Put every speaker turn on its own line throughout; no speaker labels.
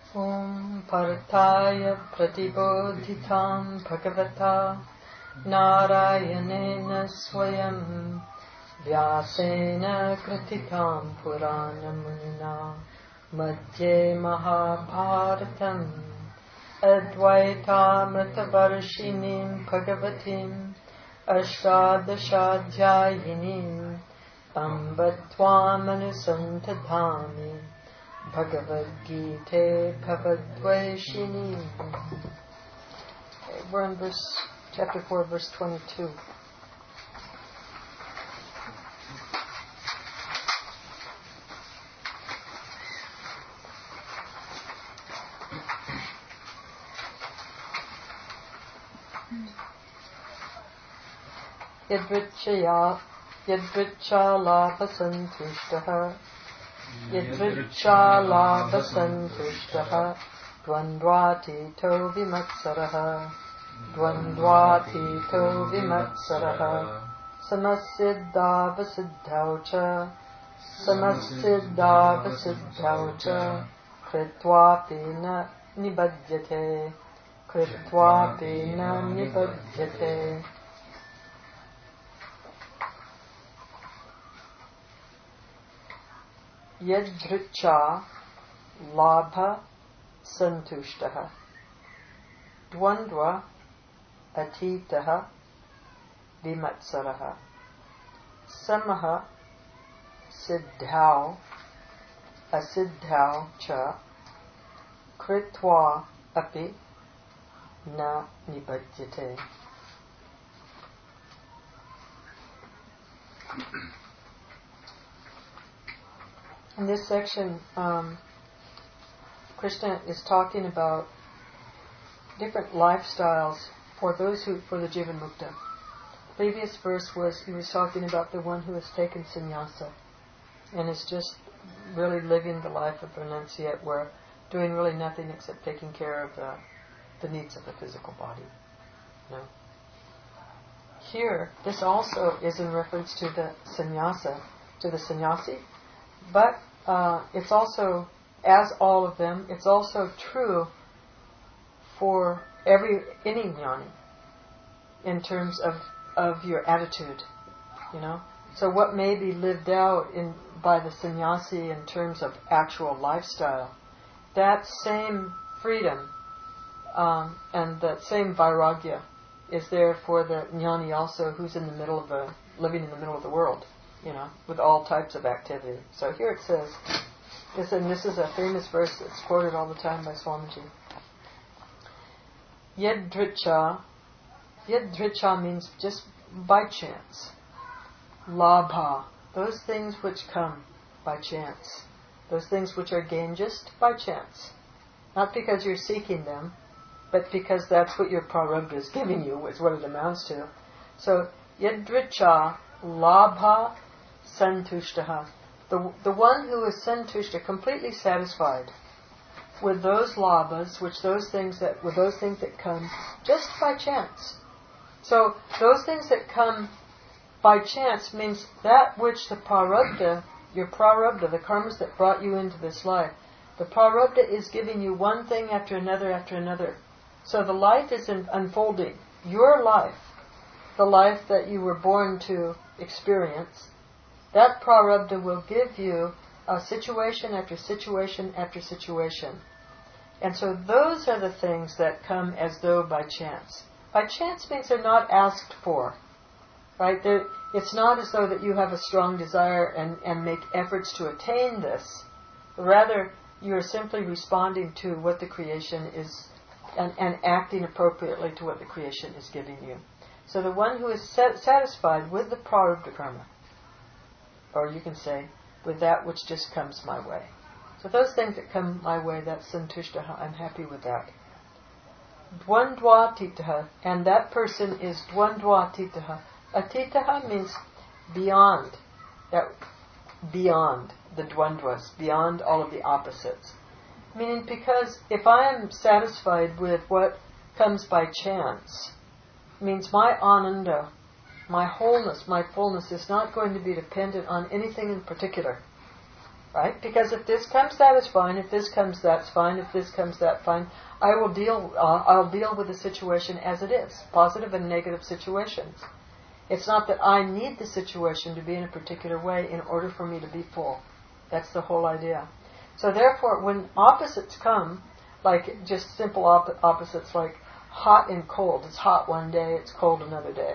Om Partaya Pratibodhitam Bhagavata Narayanena Swayam Vyasena Kritikam Puranamunina Madhye Mahabharatam Advaitamritavarshinim Bhagavatim Ashtadashadhyayinim Ambattvamanusantatami Bhagavad Gita Bhavadvaishini. We're in chapter 4, verse 22. Yadvichalabhasantushtaha Yadvichalabhasantushtaha Dvandvatito vimatsaraha Samasiddhavasiddhau cha Kritvapi na nibadyate Yadvricha labha santushtaha Dvandva atitaha vimatsaraha Samaha siddhau asiddhau cha Kritva api na nibadyate. In this section, Krishna is talking about different lifestyles for the Jivan Mukta. Previous verse he was talking about the one who has taken sannyasa and is just really living the life of a renunciate, where doing really nothing except taking care of the needs of the physical body. No. Here, this also is in reference to the sannyasa, to the sannyasi, but it's also, as all of them, it's also true for any jnani in terms of your attitude, So what may be lived out by the sannyasi in terms of actual lifestyle, that same freedom and that same vairagya is there for the jnani also, who's living in the middle of the world, with all types of activity. So here it says, and this is a famous verse that's quoted all the time by Swamiji. Yadricha means just by chance. Labha, those things which come by chance. Those things which are gained just by chance. Not because you're seeking them, but because that's what your prarabdha is giving you, is what it amounts to. So, yadricha labha santushtaha. The one who is santushta, completely satisfied with those labhas, with those things that come just by chance. So those things that come by chance means that which the prarabdha, your prarabdha, the karmas that brought you into this life, the prarabdha is giving you one thing after another after another. So the life is unfolding. Your life, the life that you were born to experience, that prarabdha will give you a situation after situation after situation. And so those are the things that come as though by chance. By chance means they're not asked for. Right? It's not as though that you have a strong desire and make efforts to attain this. Rather, you are simply responding to what the creation is and acting appropriately to what the creation is giving you. So the one who is satisfied with the prarabdha karma, or you can say, with that which just comes my way. So those things that come my way, that's santushtaha, I'm happy with that. Dvandvatitaha, and that person is dvandvatitaha. Atitaha means beyond the dvandvas, beyond all of the opposites. Meaning, because if I am satisfied with what comes by chance, means my ananda, my wholeness, my fullness is not going to be dependent on anything in particular. right? Because if this comes, that is fine. If this comes, that's fine. If this comes, that's fine. I'll deal with the situation as it is, positive and negative situations. It's not that I need the situation to be in a particular way in order for me to be full. That's the whole idea. So therefore, when opposites come, like just simple opposites like hot and cold. It's hot one day, it's cold another day.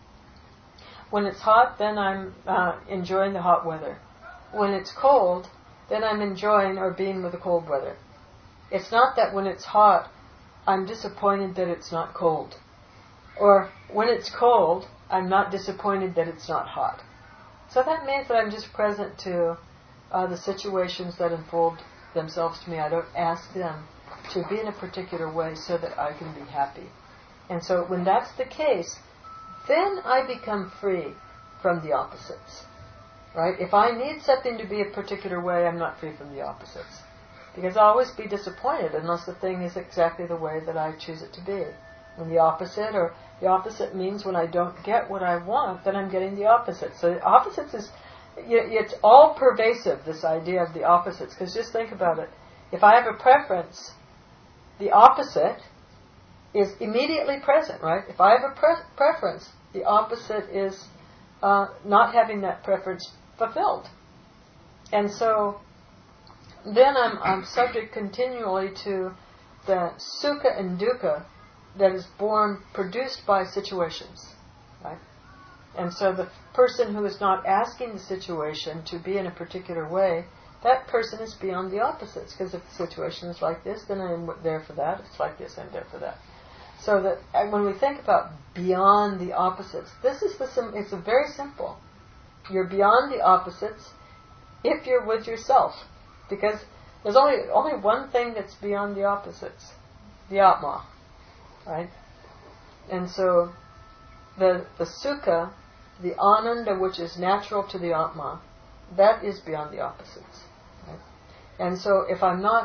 When it's hot, then I'm enjoying the hot weather. When it's cold, then I'm enjoying or being with the cold weather. It's not that when it's hot, I'm disappointed that it's not cold. Or when it's cold, I'm not disappointed that it's not hot. So that means that I'm just present to the situations that unfold themselves to me. I don't ask them to be in a particular way so that I can be happy. And so when that's the case, then I become free from the opposites. Right? If I need something to be a particular way, I'm not free from the opposites. Because I'll always be disappointed unless the thing is exactly the way that I choose it to be. When the opposite means when I don't get what I want, then I'm getting the opposite. So the opposites is, it's all pervasive, this idea of the opposites. Because just think about it. If I have a preference, the opposite is immediately present, right? If I have a preference, the opposite is not having that preference fulfilled. And so then I'm subject continually to the sukha and dukkha that is produced by situations, right? And so the person who is not asking the situation to be in a particular way, that person is beyond the opposites. Because if the situation is like this, then I'm there for that. If it's like this, I'm there for that. So that when we think about beyond the opposites, it's very simple. You're beyond the opposites if you're with yourself. Because there's only one thing that's beyond the opposites, the Atma. Right? And so the sukha, the ananda which is natural to the Atma, that is beyond the opposites. Right? And so if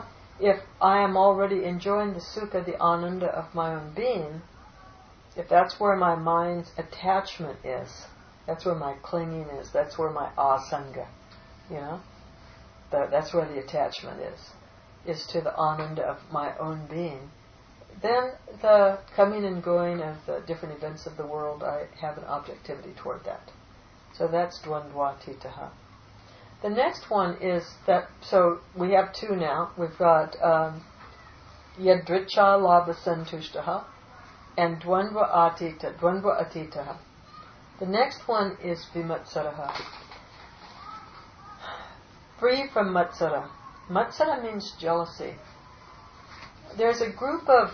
I am already enjoying the sukha, the ananda of my own being, if that's where my mind's attachment is, that's where my clinging is, that's where my asanga, that's where the attachment is to the ananda of my own being, then the coming and going of the different events of the world, I have an objectivity toward that. So that's dvandvatitaha. The next one is that, so we have two now. We've got yadricha labha santushtaha and dvandva atitaha. The next one is vimatsaraha. Free from matsara. Matsara means jealousy. There's a group of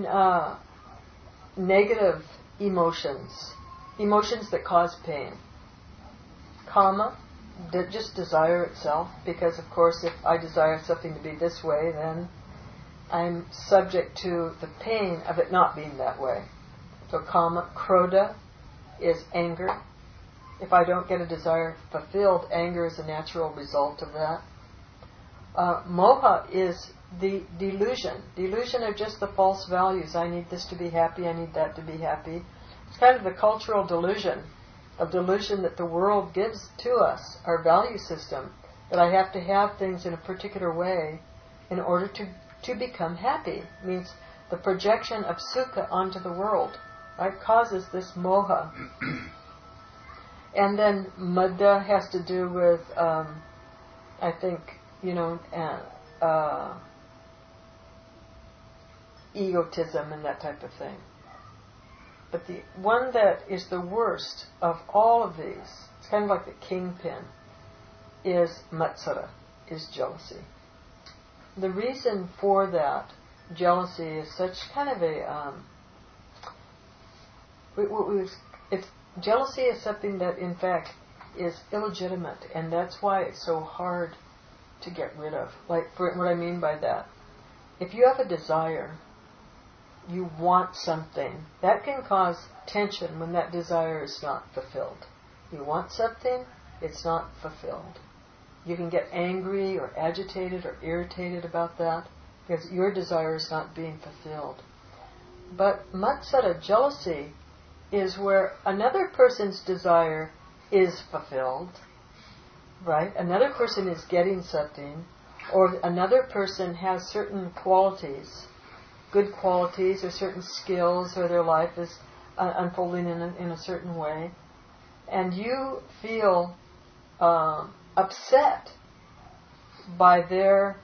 negative emotions that cause pain. Kama, just desire itself, because of course if I desire something to be this way, then I'm subject to the pain of it not being that way. So kama. Krodha is anger. If I don't get a desire fulfilled, anger is a natural result of that. Moha is the delusion of just the false values. I need this to be happy, I need that to be happy. It's kind of the cultural delusion, a delusion that the world gives to us, our value system, that I have to have things in a particular way in order to become happy. It means the projection of sukha onto the world, right, causes this moha. And then madda has to do with, I think, egotism and that type of thing. But the one that is the worst of all of these, it's kind of like the kingpin, is matsara, is jealousy. The reason for that jealousy is such kind of jealousy is something that in fact is illegitimate, and that's why it's so hard to get rid of. Like, what I mean by that, if you have a desire, you want something, that can cause tension when that desire is not fulfilled. You want something, it's not fulfilled. You can get angry or agitated or irritated about that because your desire is not being fulfilled. But matsara, jealousy, is where another person's desire is fulfilled, right? Another person is getting something, or another person has certain qualities, good qualities, or certain skills, or their life is unfolding in a certain way, and you feel upset by their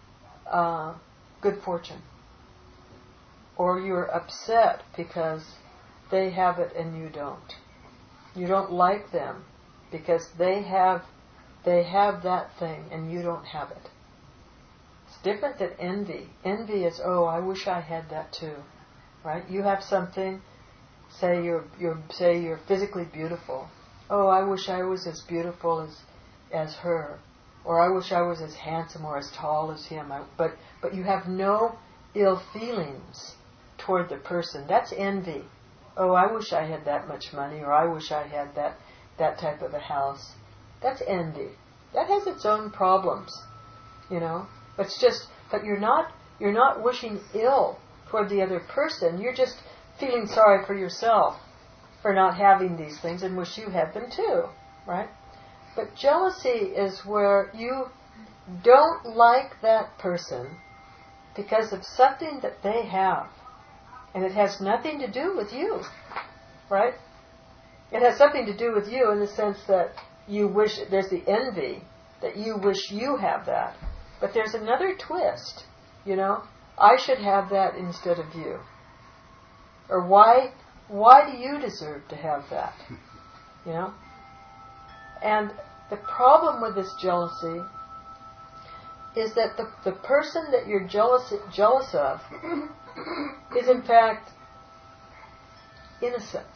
good fortune, or you're upset because they have it and you don't. You don't like them because they have that thing and you don't have it. It's different than envy. Envy is, oh, I wish I had that too, right? You have something. Say you're physically beautiful. Oh, I wish I was as beautiful as her, or I wish I was as handsome or as tall as him. But you have no ill feelings toward the person. That's envy. Oh, I wish I had that much money, or I wish I had that type of a house. That's envy. That has its own problems, But you're not wishing ill toward the other person. You're just feeling sorry for yourself for not having these things and wish you had them too, right? But jealousy is where you don't like that person because of something that they have. And it has nothing to do with you, right? It has something to do with you in the sense that you wish, there's the envy, that you wish you have that. But there's another twist, I should have that instead of you. Or why do you deserve to have that? And the problem with this jealousy is that the person that you're jealous of is in fact innocent.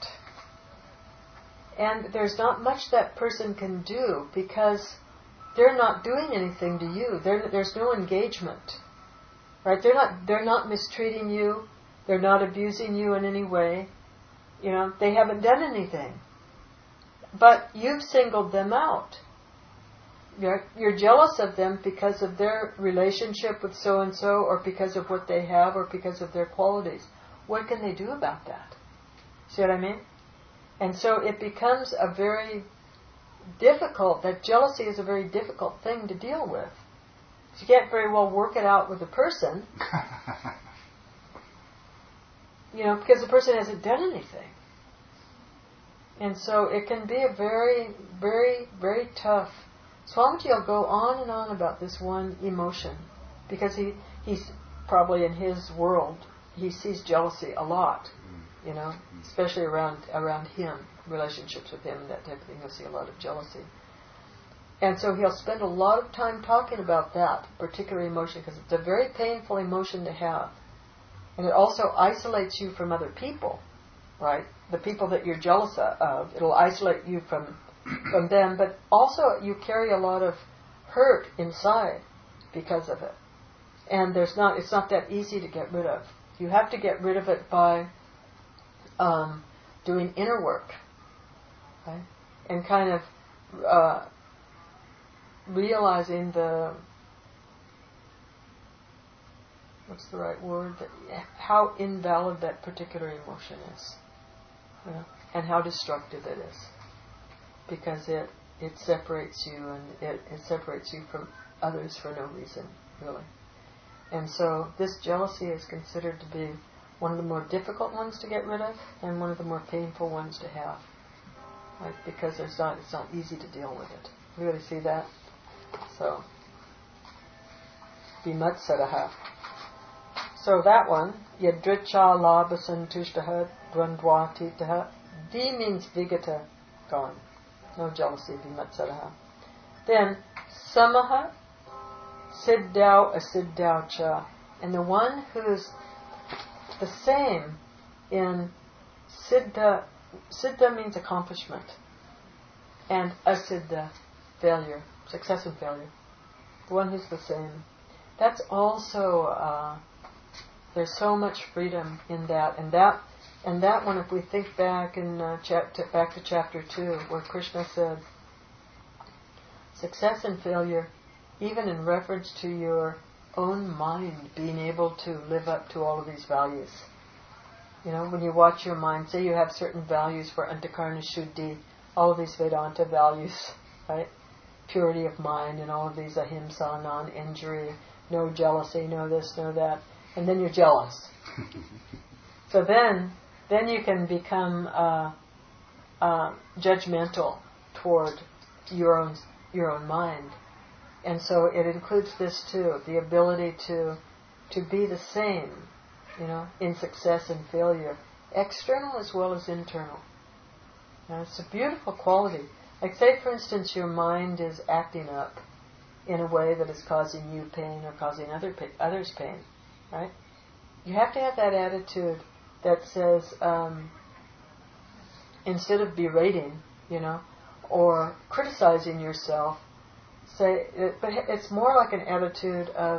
And there's not much that person can do because they're not doing anything to you. There's no engagement. Right? They're not mistreating you. They're not abusing you in any way. They haven't done anything. But you've singled them out. You're jealous of them because of their relationship with so-and-so, or because of what they have, or because of their qualities. What can they do about that? See what I mean? And so it becomes that jealousy is a very difficult thing to deal with. You can't very well work it out with the person, because the person hasn't done anything. And so it can be a very, very, very tough. Swamiji will go on and on about this one emotion, because he's probably in his world, he sees jealousy a lot, especially around him, relationships with him and that type of thing. You'll see a lot of jealousy. And so he'll spend a lot of time talking about that particular emotion, because it's a very painful emotion to have. And it also isolates you from other people, right? The people that you're jealous of, it'll isolate you from them, but also you carry a lot of hurt inside because of it. And it's not that easy to get rid of. You have to get rid of it by doing inner work, right? And kind of realizing what's the right word? How invalid that particular emotion is, and how destructive it is, because it separates you, and it separates you from others for no reason, really. And so this jealousy is considered to be one of the more difficult ones to get rid of, and one of the more painful ones to have, right? Because it's not easy to deal with it. You really see that? So, vimatsaraha. So that one, yadricha labha santushtaha dvandvatitaha. V means vigata, gone. No jealousy, vimatsaraha. Then, samaha, siddhau, asiddhau cha. And the one who's the same in siddha. Siddha means accomplishment, and asiddha, failure, success and failure. The one who's the same. That's also, there's so much freedom in that. And that one, if we think back back to chapter 2, where Krishna said, success and failure, even in reference to your own mind being able to live up to all of these values. When you watch your mind, say you have certain values for Antakarna Shuddhi, all of these Vedanta values, right? If purity of mind and all of these ahimsa, non-injury, no jealousy, no this, no that, and then you're jealous. So then you can become judgmental toward your own mind. And so it includes this too, the ability to be the same, in success and failure, external as well as internal. Now, it's a beautiful quality. Like say, for instance, your mind is acting up in a way that is causing you pain or causing others pain, right? You have to have that attitude that says, instead of berating, or criticizing yourself, say, but it's more like an attitude of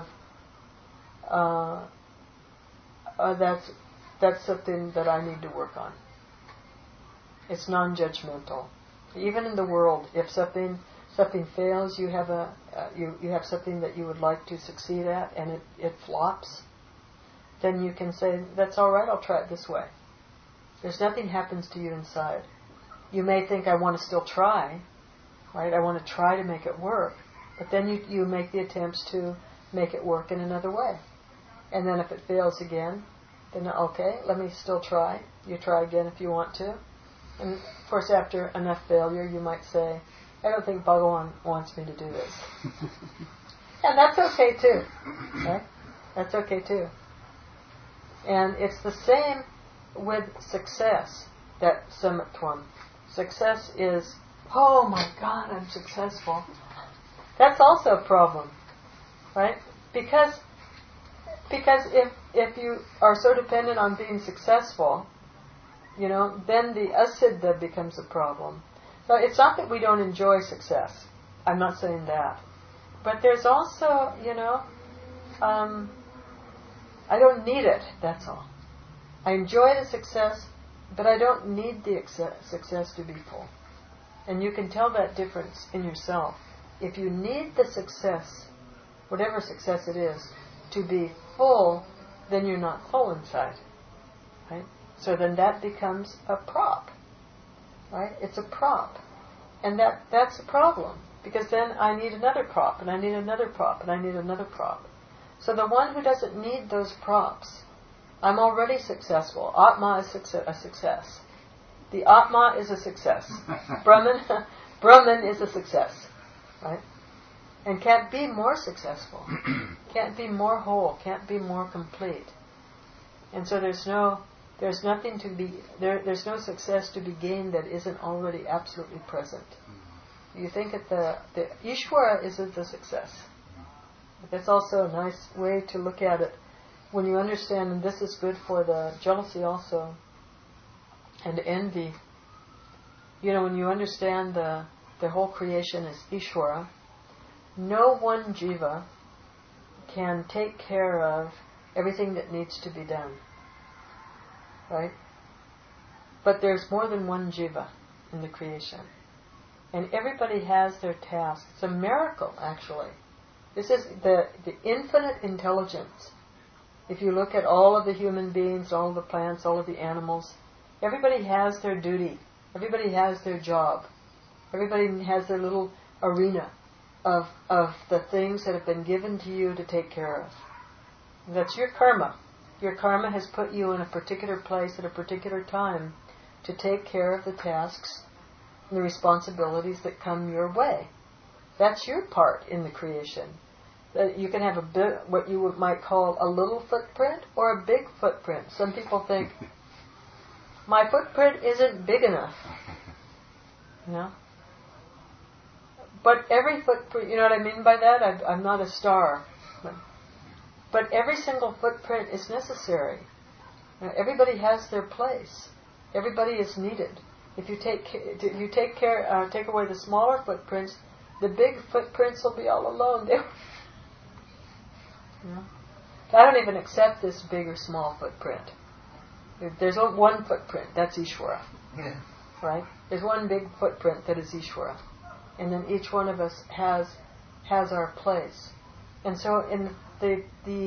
that's something that I need to work on. It's non-judgmental. Even in the world, if something fails, you have you have something that you would like to succeed at, and it flops, then you can say, that's all right, I'll try it this way. There's nothing happens to you inside. You may think, I want to still try, right? I want to try to make it work. But then you make the attempts to make it work in another way. And then if it fails again, then okay, let me still try. You try again if you want to. And of course, after enough failure, you might say, I don't think Bhagavan wants me to do this. And that's okay too. Right? That's okay too. And it's the same with success, that samatvam. Success is, oh my God, I'm successful. That's also a problem, right? Because if you are so dependent on being successful, then the asiddha becomes a problem. So it's not that we don't enjoy success. I'm not saying that. But there's also, I don't need it, that's all. I enjoy the success, but I don't need the success to be full. And you can tell that difference in yourself. If you need the success, whatever success it is, to be full, then you're not full inside. Right? So then that becomes a prop. Right? It's a prop. And that's a problem. Because then I need another prop, and I need another prop, and I need another prop. So the one who doesn't need those props, I'm already successful. Atma is a success. The Atma is a success. Brahman is a success. Right? And can't be more successful. Can't be more whole. Can't be more complete. And so there's no success to be gained that isn't already absolutely present. You think that the Ishvara isn't the success. But that's also a nice way to look at it when you understand, and this is good for the jealousy also, and envy. When you understand the whole creation is Ishvara, no one jiva can take care of everything that needs to be done. Right? But there's more than one jiva in the creation. And everybody has their task. It's a miracle, actually. This is the infinite intelligence. If you look at all of the human beings, all of the plants, all of the animals, everybody has their duty. Everybody has their job. Everybody has their little arena of the things that have been given to you to take care of. That's your karma. Your karma has put you in a particular place at a particular time to take care of the tasks and the responsibilities that come your way. That's your part in the creation. That you can have what you might call a little footprint or a big footprint. Some people think, my footprint isn't big enough. But every footprint, you know what I mean by that? I'm not a star. But every single footprint is necessary. Everybody has their place. Everybody is needed. If you take away the smaller footprints, the big footprints will be all alone. I don't even accept this big or small footprint. There's one footprint, that's Ishvara. Yeah. Right? There's one big footprint that is Ishvara. And then each one of us has our place. And so in the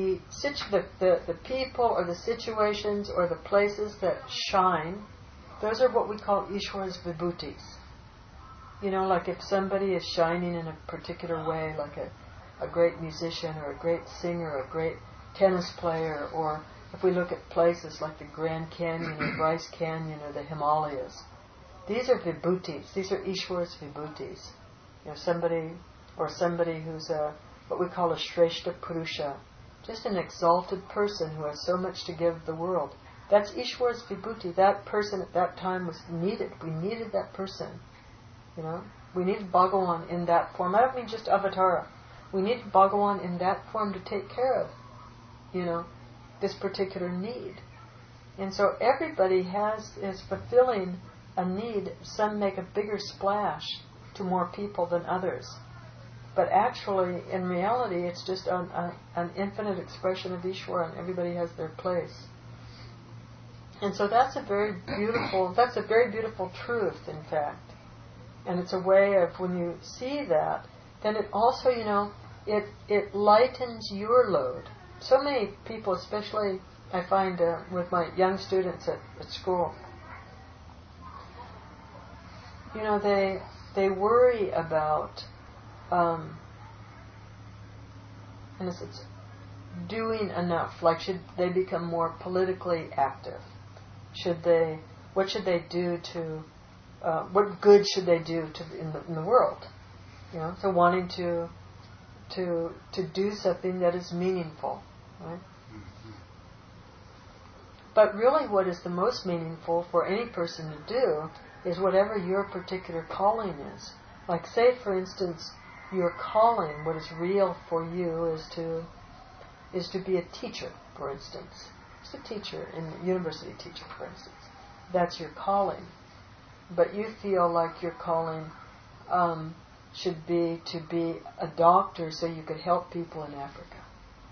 people or the situations or the places that shine, those are what we call Ishvara's vibhutis. Like if somebody is shining in a particular way, like a great musician or a great singer or a great tennis player, or if we look at places like the Grand Canyon or Bryce Canyon or the Himalayas, these are vibhutis. These are Ishwara's vibhutis. Somebody who's what we call a Shrestha Purusha, just an exalted person who has so much to give the world. That's Ishwara's vibhuti. That person at that time was needed. We needed that person. We need Bhagawan in that form. I don't mean just Avatara. We need Bhagawan in that form to take care of, this particular need. And so everybody is fulfilling a need. Some make a bigger splash to more people than others. But actually, in reality, it's just an infinite expression of Ishvara, and everybody has their place. And so that's a very beautiful truth, in fact. And it's a way of, when you see that, then it also, it lightens your load. So many people, especially I find with my young students at school, they worry about, in a sense, doing enough. Like, should they become more politically active? What should they do to, what good should they do in the world? So wanting to do something that is meaningful, right? But really what is the most meaningful for any person to do is whatever your particular calling is. Like, say, for instance, your calling, what is real for you is to be a teacher, for instance. Just a teacher, a university teacher, for instance. That's your calling. But you feel like your calling should be to be a doctor so you could help people in Africa.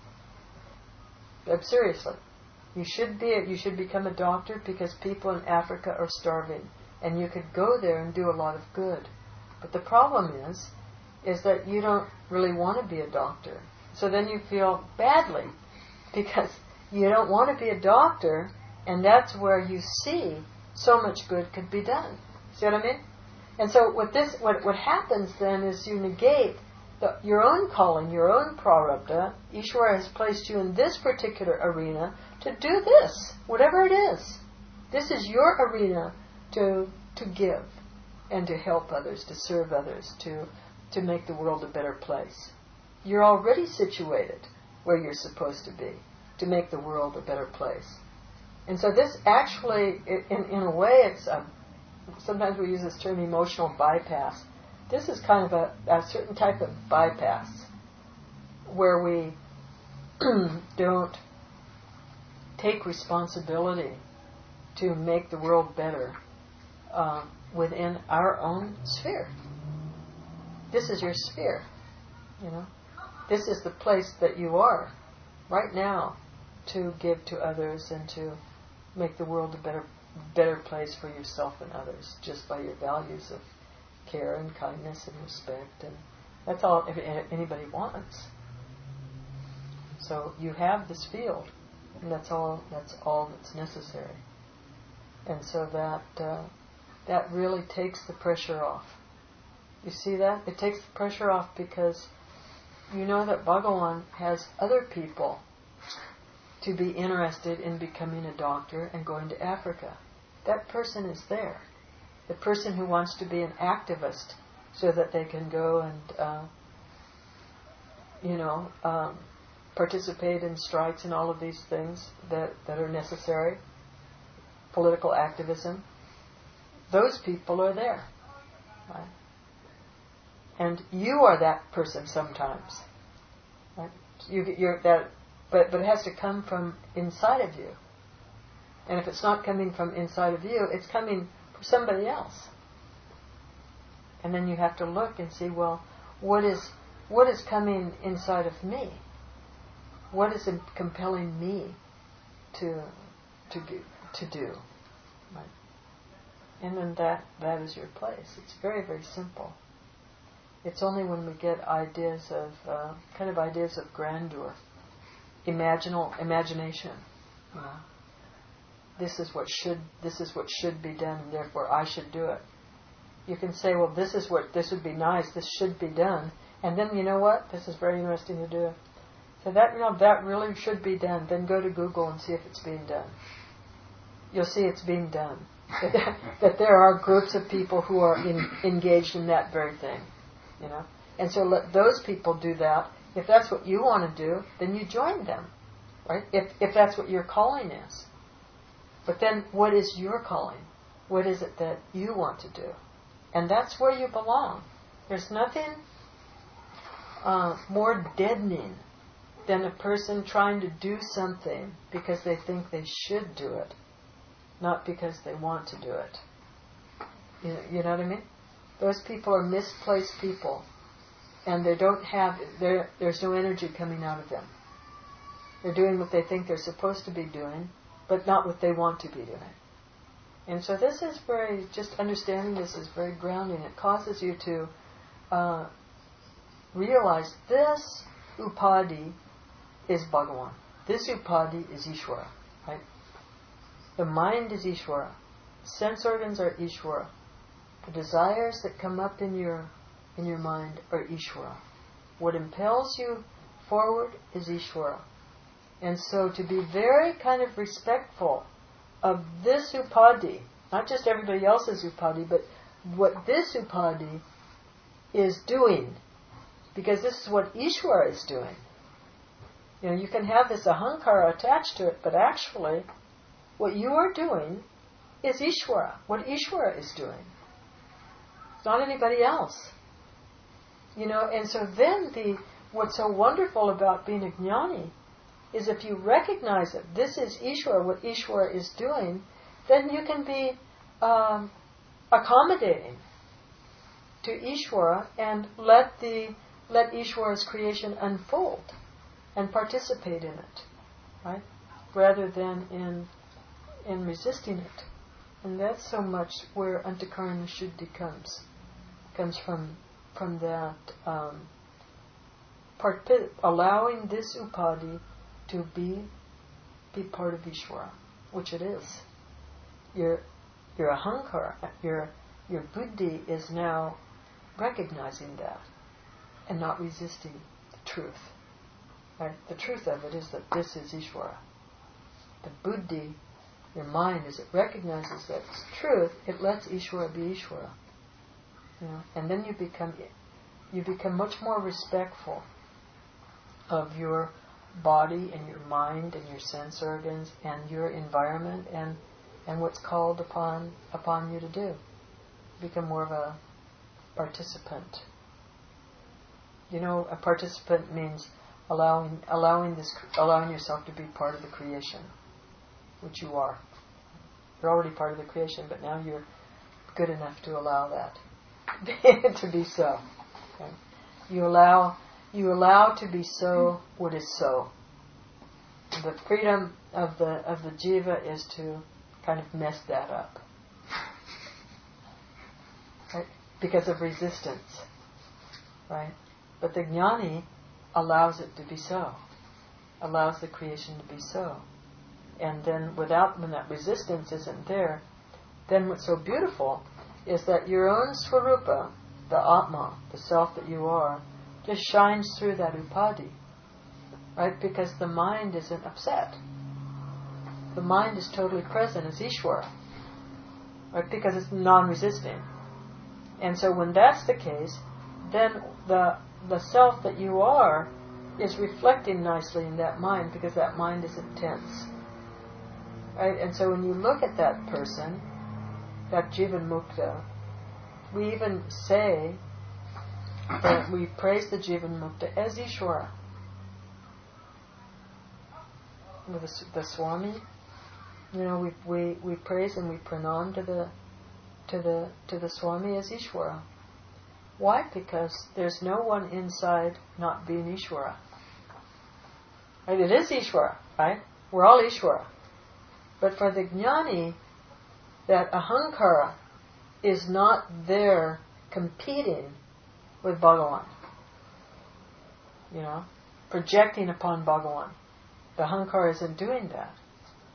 But seriously, you should become a doctor because people in Africa are starving, and you could go there and do a lot of good. But the problem is that you don't really want to be a doctor. So then you feel badly because you don't want to be a doctor, and that's where you see so much good could be done. See what I mean? And so what happens then is you negate your own calling, your own prarabdha. Ishvara has placed you in this particular arena to do this, whatever it is. This is your arena to give and to help others, to serve others, to make the world a better place. You're already situated where you're supposed to be, to make the world a better place. And so this actually, in a way, it's sometimes we use this term emotional bypass. This is kind of a certain type of bypass where we don't take responsibility to make the world better within our own sphere. This is your sphere, This is the place that you are right now to give to others and to make the world a better place for yourself and others, just by your values of care and kindness and respect, and that's all anybody wants. So you have this field, and that's all that's necessary. And so that really takes the pressure off. You see that? It takes the pressure off because you know that Bhagawan has other people to be interested in becoming a doctor and going to Africa. That person is there. The person who wants to be an activist so that they can go and, participate in strikes and all of these things that are necessary, political activism, those people are there. Right? And you are that person sometimes. Right? You're that, but it has to come from inside of you. And if it's not coming from inside of you, it's coming from somebody else. And then you have to look and see, well, what is coming inside of me? What is compelling me to do? Right? And then that is your place. It's very, very simple. It's only when we get ideas of ideas of grandeur, imagination. This is what should be done, and therefore I should do it. You can say, well, this would be nice, this should be done. And then, you know what? This is very interesting to do. So that really should be done. Then go to Google and see if it's being done. You'll see it's being done. That there are groups of people who are engaged in that very thing. And so let those people do that. If that's what you want to do, then you join them. Right? If that's what your calling is. But then what is your calling? What is it that you want to do? And that's where you belong. There's nothing more deadening than a person trying to do something because they think they should do it, not because they want to do it. You know what I mean? Those people are misplaced people, and they don't have, there's no energy coming out of them. They're doing what they think they're supposed to be doing, but not what they want to be doing. And so this is just understanding this is very grounding. It causes you to realize this upadhi is Bhagavan. This upadhi is Ishvara. Right? The mind is Ishvara. Sense organs are Ishvara. The desires that come up in your mind are Ishvara. What impels you forward is Ishvara. And so to be very kind of respectful of this upadhi, not just everybody else's upadhi, but what this upadhi is doing, because this is what Ishvara is doing. You can have this ahankara attached to it, but actually what you are doing is Ishvara, what Ishvara is doing. It's not anybody else. And so then what's so wonderful about being a jnani is if you recognize that this is Ishvara, what Ishvara is doing, then you can be accommodating to Ishvara and let Ishvara's creation unfold and participate in it, right? Rather than in resisting it. And that's so much where Antakarana Shuddhi comes from that allowing this upadhi to be part of Ishvara, which it is. Your ahankara, your buddhi is now recognizing that and not resisting the truth. Right? The truth of it is that this is Ishvara. The buddhi, your mind, as it recognizes that it's truth, it lets Ishvara be Ishvara. And then you become much more respectful of your body and your mind and your sense organs and your environment and what's called upon you to do. Become more of a participant. A participant means allowing yourself to be part of the creation, which you are. You're already part of the creation, but now you're good enough to allow that to be so. Okay? You allow to be so what is so. The freedom of the jiva is to kind of mess that up, right? Because of resistance, right? But the jnani allows it to be so, allows the creation to be so. And then when that resistance isn't there, then what's so beautiful is that your own swarupa, the atma, the self that you are, just shines through that upadhi, right? Because the mind isn't upset. The mind is totally present as Ishvara, right? Because it's non-resisting. And so when that's the case, then the self that you are is reflecting nicely in that mind, because that mind is intense. Right? And so when you look at that person, that Jivan Mukta, we even say that we praise the Jivan Mukta as Ishvara. With the Swami, we praise and we pranam to the Swami as Ishvara. Why? Because there's no one inside not being Ishvara. Right? It is Ishvara, right? We're all Ishvara. But for the jnani, that ahankara is not there competing with Bhagavan. Projecting upon Bhagavan. The ahankara isn't doing that.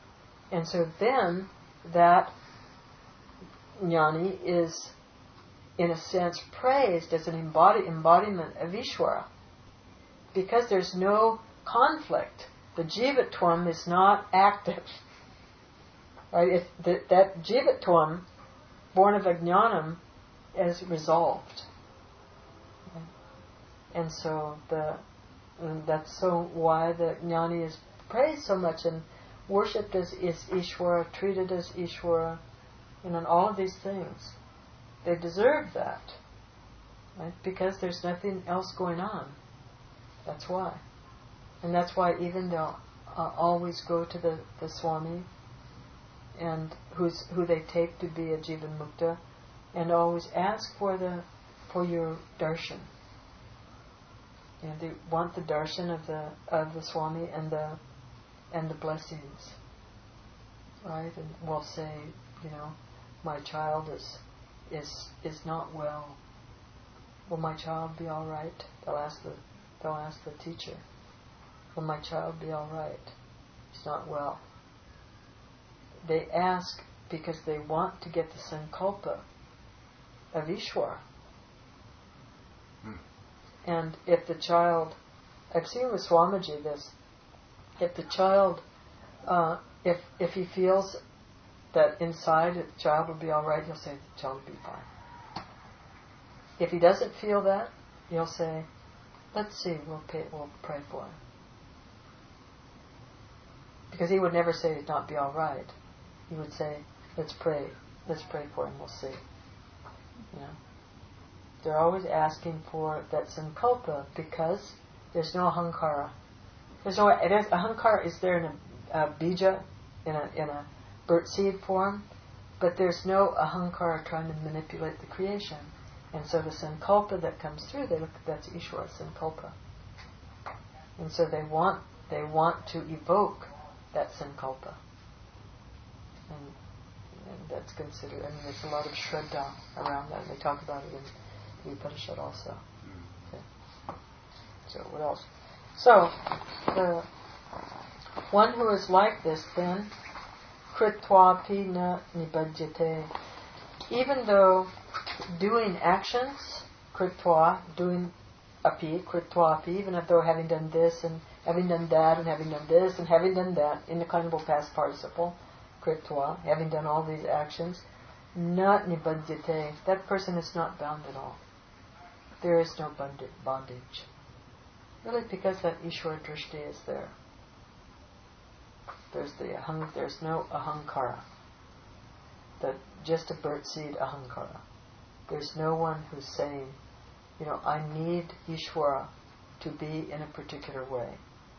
And so then that jnani is in a sense, praised as an embodiment of Ishvara. Because there's no conflict. The Jivatvam is not active. Right? That Jivatvam, born of Ajnanam, is resolved. Okay? And so that's so why the Jnani is praised so much and worshipped as Ishvara, treated as Ishvara, and all of these things. They deserve that. Right? Because there's nothing else going on. That's why. And that's why even they'll always go to the Swami, and who they take to be a Jivan Mukta, and always ask for your darshan. They want the darshan of the Swami and the blessings. Right? And we'll say, my child is not well. Will my child be all right? They'll ask the teacher. Will my child be all right? He's not well. They ask because they want to get the sankalpa of Ishvara. And if the child, I've seen with Swamiji this, if the child, if he feels that inside the child will be all right, he'll say the child will be fine. If he doesn't feel that, he'll say, let's see, we'll pray for him. Because he would never say he'd not be all right. He would say, let's pray for him, we'll see. They're always asking for that sankalpa because there's no ahankara. Ahankara is there in a bija, in a birdseed form, but there's no ahankara trying to manipulate the creation. And so the sankalpa that comes through, that's Ishvara sankalpa. And so they want to evoke that sankalpa. And that's considered, there's a lot of shraddha around that. They talk about it in the Upanishad also. Okay. So what else? So, the one who is like this then, kritvapi na nibajyate. Even though doing actions, kritva, doing api, even though having done this and having done that and having done this and having done that, in the indicatable past participle, kritva, having done all these actions, not nibajyate, that person is not bound at all. There is no bondage. Really, because that Ishvara drishti is there. There's no ahankara. Just a birdseed ahankara. There's no one who's saying, I need Ishvara to be in a particular way.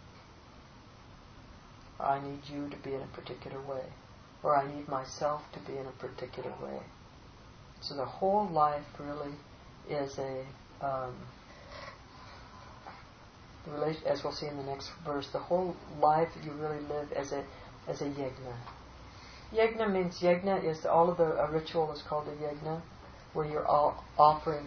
Or I need you to be in a particular way. Or I need myself to be in a particular way. So the whole life really is as we'll see in the next verse, the whole life you really live as a yajna. Yajna means, all of a ritual is called a yajna, where you're all offering,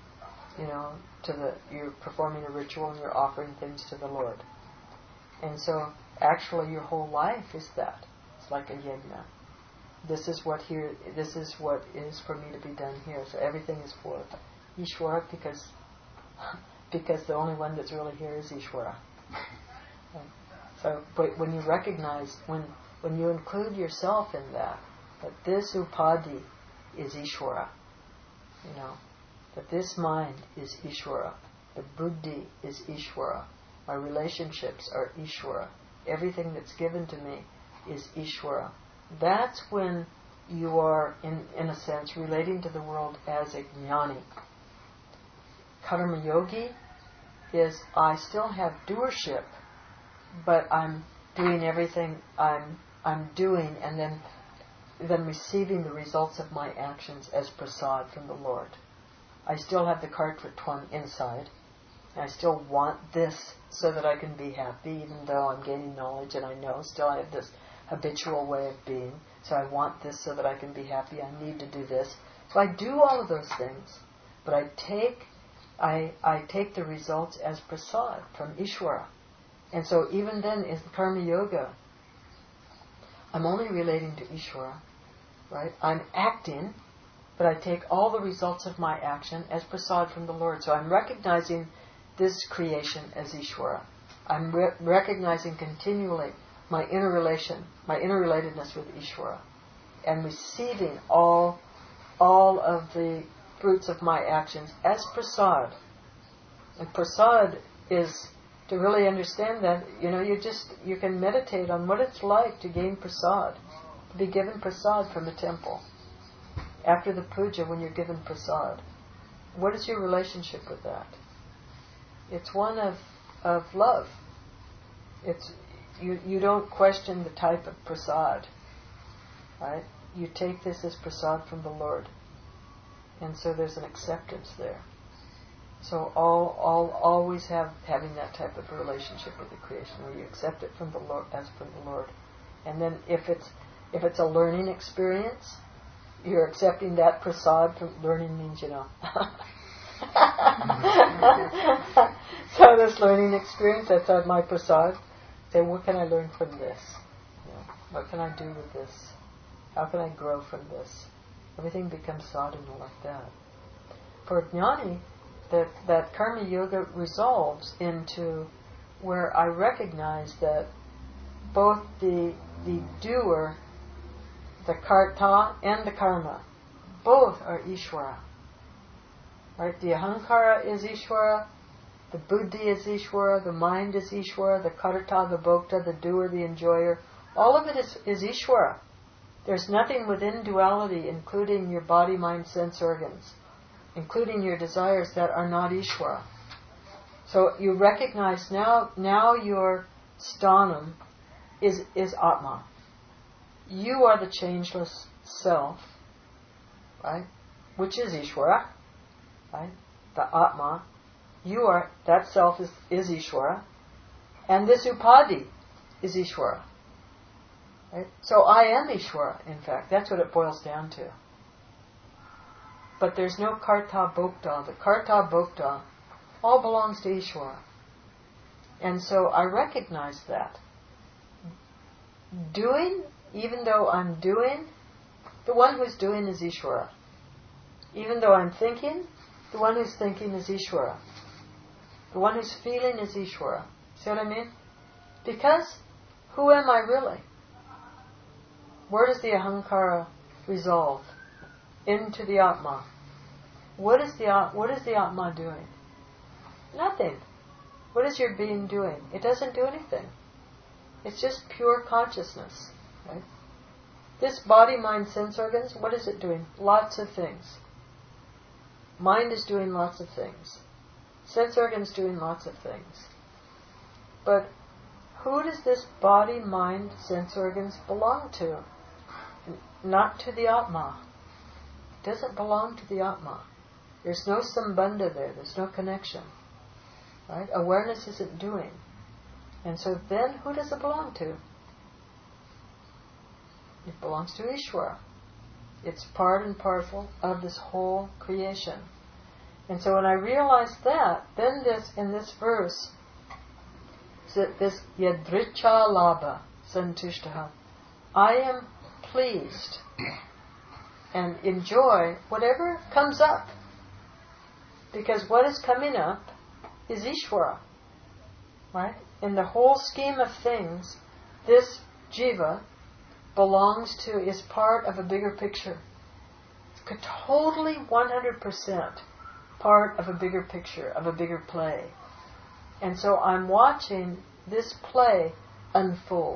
you're performing a ritual and you're offering things to the Lord. And so actually your whole life is that. It's like a yajna. This is what is for me to be done here. So everything is for Ishvara because the only one that's really here is Ishvara. So, but when you recognize, when you include yourself in that this upadi is Ishvara, that this mind is Ishvara, the buddhi is Ishvara, my relationships are Ishvara, everything that's given to me is Ishvara. That's when you are, in a sense, relating to the world as a jnani. Karma yogi is, I still have doership, but I'm doing everything I'm doing, and then receiving the results of my actions as prasad from the Lord. I still have the kartritvam inside. I still want this so that I can be happy, even though I'm gaining knowledge and I know still I have this habitual way of being. So I want this so that I can be happy. I need to do this. So I do all of those things, but I take the results as prasad from Ishvara. And so even then in karma yoga, I'm only relating to Ishvara, right? I'm acting, but I take all the results of my action as prasad from the Lord. So I'm recognizing this creation as Ishvara. I'm recognizing continually my interrelatedness with Ishvara, and receiving all of the fruits of my actions as prasad. And prasad is, to really understand that, you can meditate on what it's like to gain prasad, to be given prasad from the temple. After the puja, when you're given prasad, what is your relationship with that? It's one of love. It's you don't question the type of prasad, right? You take this as prasad from the Lord, and so there's an acceptance there. So always having that type of a relationship with the creation, where you accept it from the Lord, as from the Lord, and then if it's a learning experience, you're accepting that prasad from learning means, So this learning experience, that's my prasad. Say, what can I learn from this? What can I do with this? How can I grow from this? Everything becomes sadhana like that. For jnani, that karma yoga resolves into where I recognize that both the doer, the karta and the karma, both are Ishvara. Right? The ahankara is Ishvara, the buddhi is Ishvara, the mind is Ishvara, the karta, the bhokta, the doer, the enjoyer. All of it is Ishvara. There's nothing within duality, including your body, mind, sense organs, including your desires, that are not Ishvara. So you recognize now your sthanam is Atma. You are the changeless self, right? Which is Ishvara, right? The Atma. You are, that self is Ishvara. And this upadhi is Ishvara. Right? So I am Ishvara, in fact. That's what it boils down to. But there's no karta bhokta. The karta bhokta all belongs to Ishvara. And so I recognize that. Doing, even though I'm doing, the one who's doing is Ishvara. Even though I'm thinking, the one who's thinking is Ishvara. The one who's feeling is Ishvara. See what I mean? Because who am I really? Where does the ahankara resolve? Into the Atma. What is the Atma doing? Nothing. What is your being doing? It doesn't do anything. It's just pure consciousness. Right? This body, mind, sense organs, what is it doing? Lots of things. Mind is doing lots of things. Sense organs doing lots of things. But who does this body, mind, sense organs belong to? Not to the Atma. It doesn't belong to the Atma. There's no sambandha there. There's no connection. Right? Awareness isn't doing. And so then who does it belong to? It belongs to Ishvara. It's part and parcel of this whole creation. And so when I realize that, then in this verse, this yadricha labha santushtaha, I am pleased and enjoy whatever comes up. Because what is coming up is Ishvara. Right? In the whole scheme of things, this jiva is part of a bigger picture. It's totally 100% part of a bigger picture, of a bigger play. And so I'm watching this play unfold.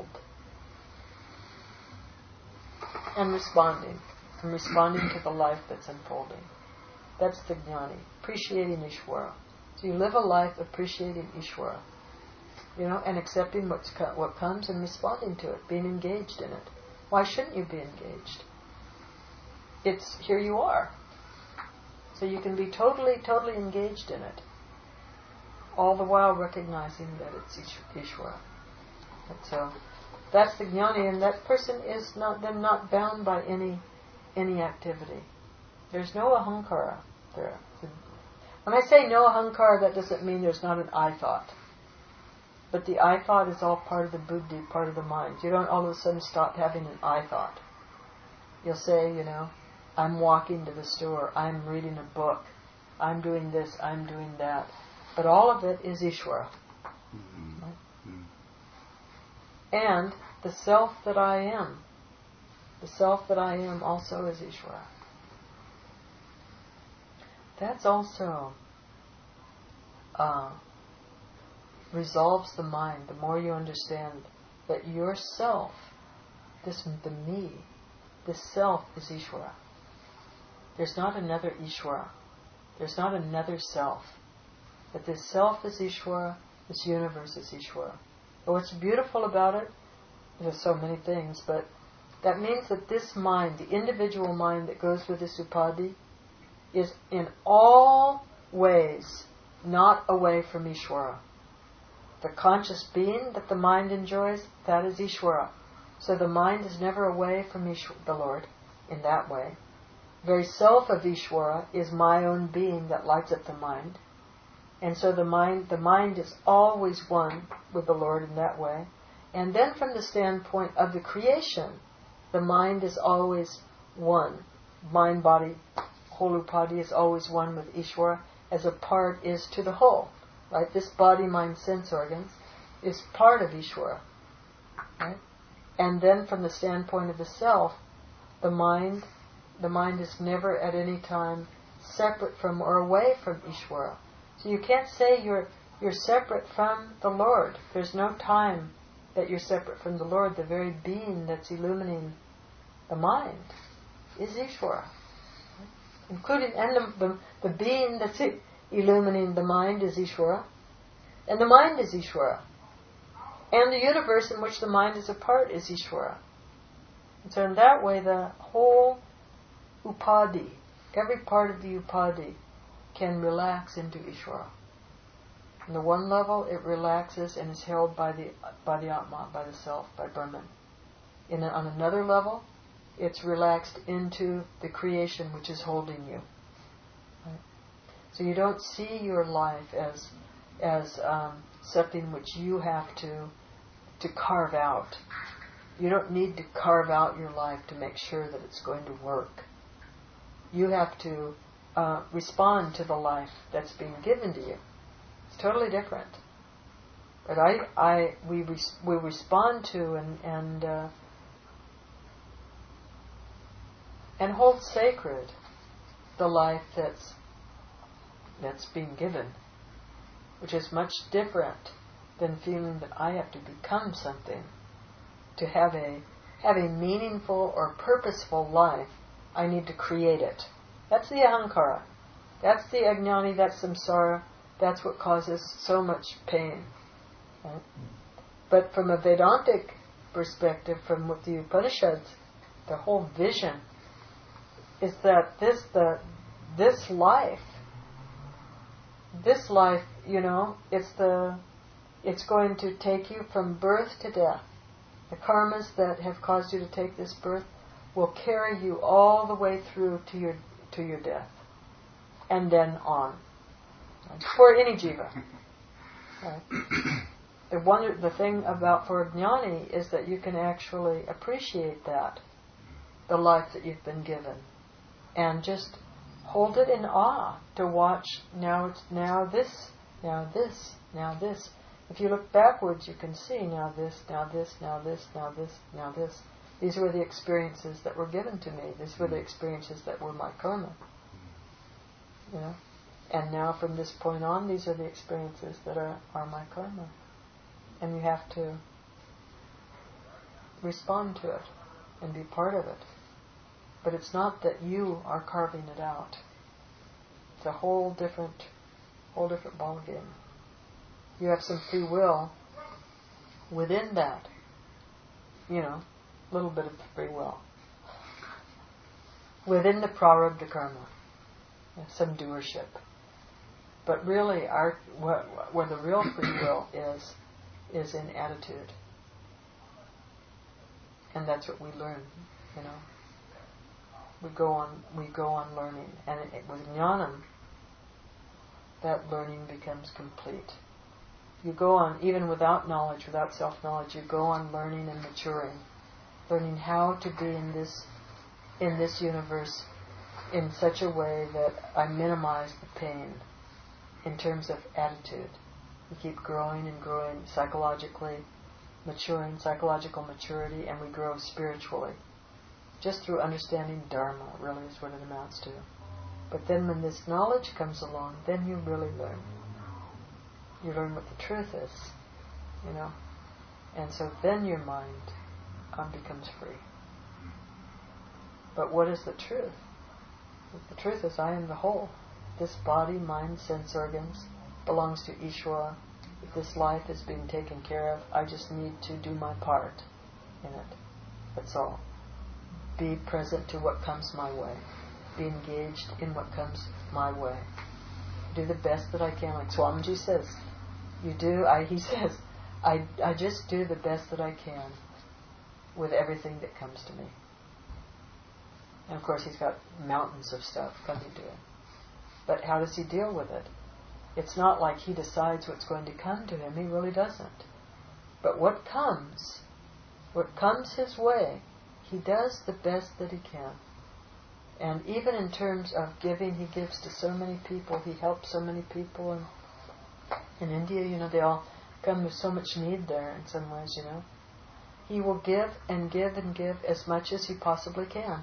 And responding. I'm responding to the life that's unfolding. That's the jnani. Appreciating Ishvara. So you live a life appreciating Ishvara. And accepting what comes and responding to it, being engaged in it. Why shouldn't you be engaged? It's here you are. So you can be totally, totally engaged in it. All the while recognizing that it's Ishvara. And so that's the jnani, and that person is not bound by any activity. There's no ahankara there. When I say no ahankara, that doesn't mean there's not an I thought. But the I thought is all part of the buddhi, part of the mind. You don't all of a sudden stop having an I thought. You'll say, I'm walking to the store, I'm reading a book, I'm doing this, I'm doing that. But all of it is Ishvara. And the self that I am also is Ishvara. That's also resolves the mind. The more you understand that yourself, the me, this self is Ishvara. There's not another Ishvara. There's not another self. That this self is Ishvara, this universe is Ishvara. But what's beautiful about it, there's so many things, but that means that this mind, the individual mind that goes with this upadhi, is in all ways not away from Ishvara. The conscious being that the mind enjoys, that is Ishvara. So the mind is never away from the Lord in that way. The very self of Ishvara is my own being that lights up the mind. And so the mind is always one with the Lord in that way. And then from the standpoint of the creation, the mind is always one. Mind, body, whole upadhi is always one with Ishvara as a part is to the whole. Right? This body, mind, sense organs is part of Ishvara. Right? And then from the standpoint of the self, the mind is never at any time separate from or away from Ishvara. So you can't say you're separate from the Lord. There's no time that you're separate from the Lord. The very being that's illumining the mind is Ishvara. Including, and the being that's illumining the mind is Ishvara. And the mind is Ishvara. And the universe in which the mind is a part is Ishvara. And so in that way, the whole upadhi, every part of the upadhi, can relax into Ishvara. On the one level, it relaxes and is held by the Atma, by the self, by Brahman. On another level, it's relaxed into the creation which is holding you. Right? So you don't see your life as something which you have to carve out. You don't need to carve out your life to make sure that it's going to work. You have to respond to the life that's being given to you. It's totally different. But we respond to and hold sacred the life that's being given, which is much different than feeling that I have to become something. To have a meaningful or purposeful life, I need to create it. That's the ahankara. That's the ajnani, that's samsara. That's what causes so much pain. Right? But from a Vedantic perspective, from what the Upanishads, the whole vision is that this life, it's going to take you from birth to death. The karmas that have caused you to take this birth will carry you all the way through to your death, and then on. For any jiva. Right? The thing for a jnani is that you can actually appreciate that, the life that you've been given, and just hold it in awe to watch. Now this. If you look backwards, you can see now this. These were the experiences that were given to me. These were the experiences that were my karma. And now from this point on, these are the experiences that are my karma. And you have to respond to it and be part of it. But it's not that you are carving it out. It's a whole different ballgame. You have some free will within that. A little bit of free will. Within the prarabdha karma. Some doership. But really, where the real free will is in attitude. And that's what we learn, We go on learning. And with jnanam, that learning becomes complete. You go on, even without knowledge, without self-knowledge, you go on learning and maturing. Learning how to be in this universe in such a way that I minimize the pain in terms of attitude. We keep growing and growing psychologically, maturing, psychological maturity, and we grow spiritually. Just through understanding Dharma, really is what it amounts to. But then when this knowledge comes along, then you really learn. You learn what the truth is, you know. And so then your mind becomes free. But what is the truth? The truth is I am the whole. This body, mind, sense organs belongs to Ishvara. If this life is being taken care of, I just need to do my part in it. That's all. Be present to what comes my way. Be engaged in what comes my way. Do the best that I can. Like Swamiji says, he says, I just do the best that I can with everything that comes to me. And of course he's got mountains of stuff coming to him. But how does he deal with it? It's not like he decides what's going to come to him. He really doesn't. But what comes his way, he does the best that he can. And even in terms of giving, he gives to so many people. He helps so many people. And in India, you know, they all come with so much need there in some ways, you know. He will give and give and give as much as he possibly can.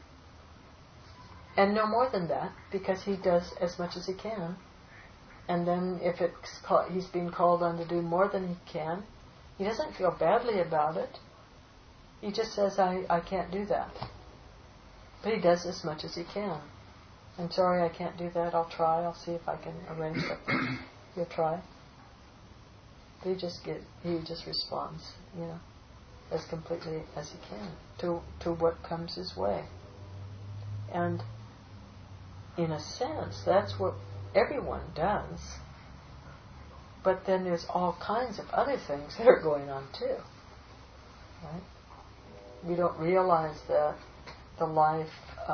And no more than that, because he does as much as he can. And then if he's being called on to do more than he can, he doesn't feel badly about it. He just says, I can't do that. But he does as much as he can. I'm sorry, I can't do that. I'll try. I'll see if I can arrange something. He'll try. But he just responds, you know, as completely as he can to what comes his way. And in a sense, that's what everyone does. But then there's all kinds of other things that are going on too. Right? We don't realize that the life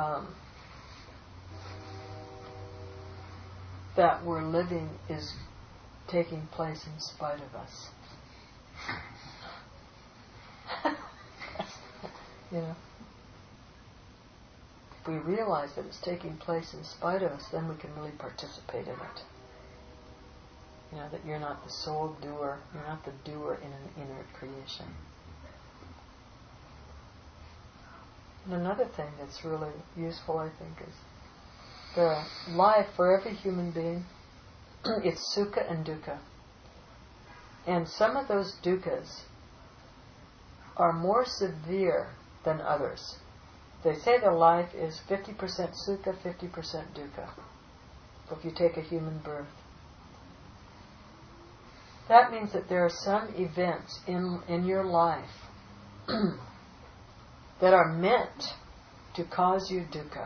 that we're living is taking place in spite of us. You know? If we realize that it's taking place in spite of us, then we can really participate in it. You know, that you're not the sole doer, you're not the doer in an inert creation. And another thing that's really useful, I think, is the life for every human being, it's sukha and dukkha. And some of those dukkhas are more severe than others. They say their life is 50% sukha, 50% dukkha. So if you take a human birth. That means that there are some events in your life that are meant to cause you dukkha.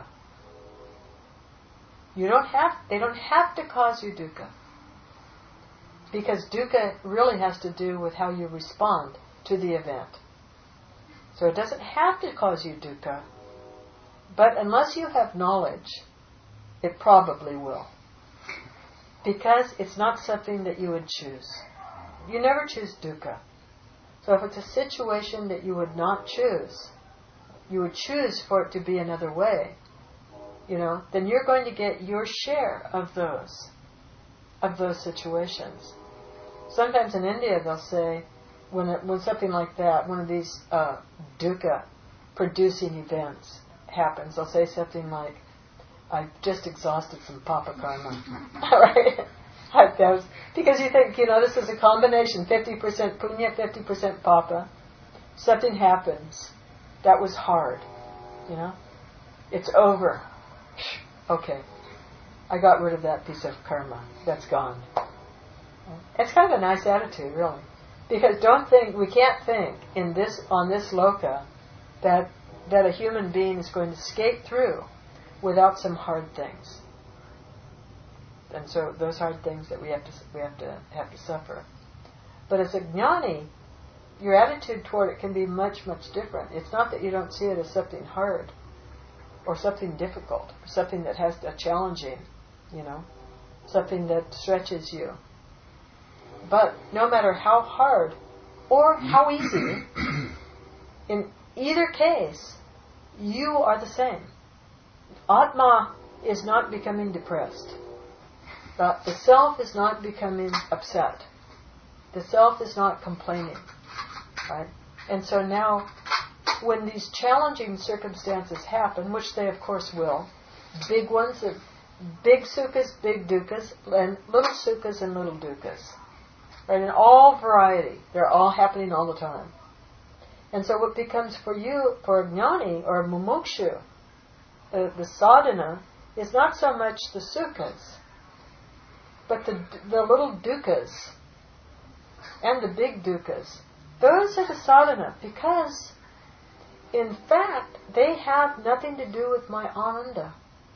They don't have to cause you dukkha. Because dukkha really has to do with how you respond to the event. So it doesn't have to cause you dukkha. But unless you have knowledge, it probably will. Because it's not something that you would choose. You never choose dukkha. So if it's a situation that you would not choose, you would choose for it to be another way, you know, then you're going to get your share of those situations. Sometimes in India they'll say, when something like that, one of these dukkha producing events happens, they'll say something like, I've just exhausted some papa karma. Right? Because you think, you know, this is a combination, 50% punya, 50% papa. Something happens. That was hard. You know? It's over. Okay. I got rid of that piece of karma. That's gone. It's kind of a nice attitude, really. Because we can't think on this loka that a human being is going to skate through without some hard things. And so those hard things that we have to suffer. But as a jnani, your attitude toward it can be much, much different. It's not that you don't see it as something hard or something difficult, or something that has a challenging, you know, something that stretches you. But no matter how hard or how easy, in either case, you are the same. Atma is not becoming depressed. The self is not becoming upset. The self is not complaining. Right? And so now, when these challenging circumstances happen, which they of course will, big ones, big sukkhas, big dukkha's, and little sukkhas and little dukkha's. Right? In all variety. They're all happening all the time. And so what becomes for you, for a jnani or a mumukshu, the sadhana, is not so much the sukkhas, but the little dukkhas and the big dukkhas. Those are the sadhana, because in fact they have nothing to do with my ananda.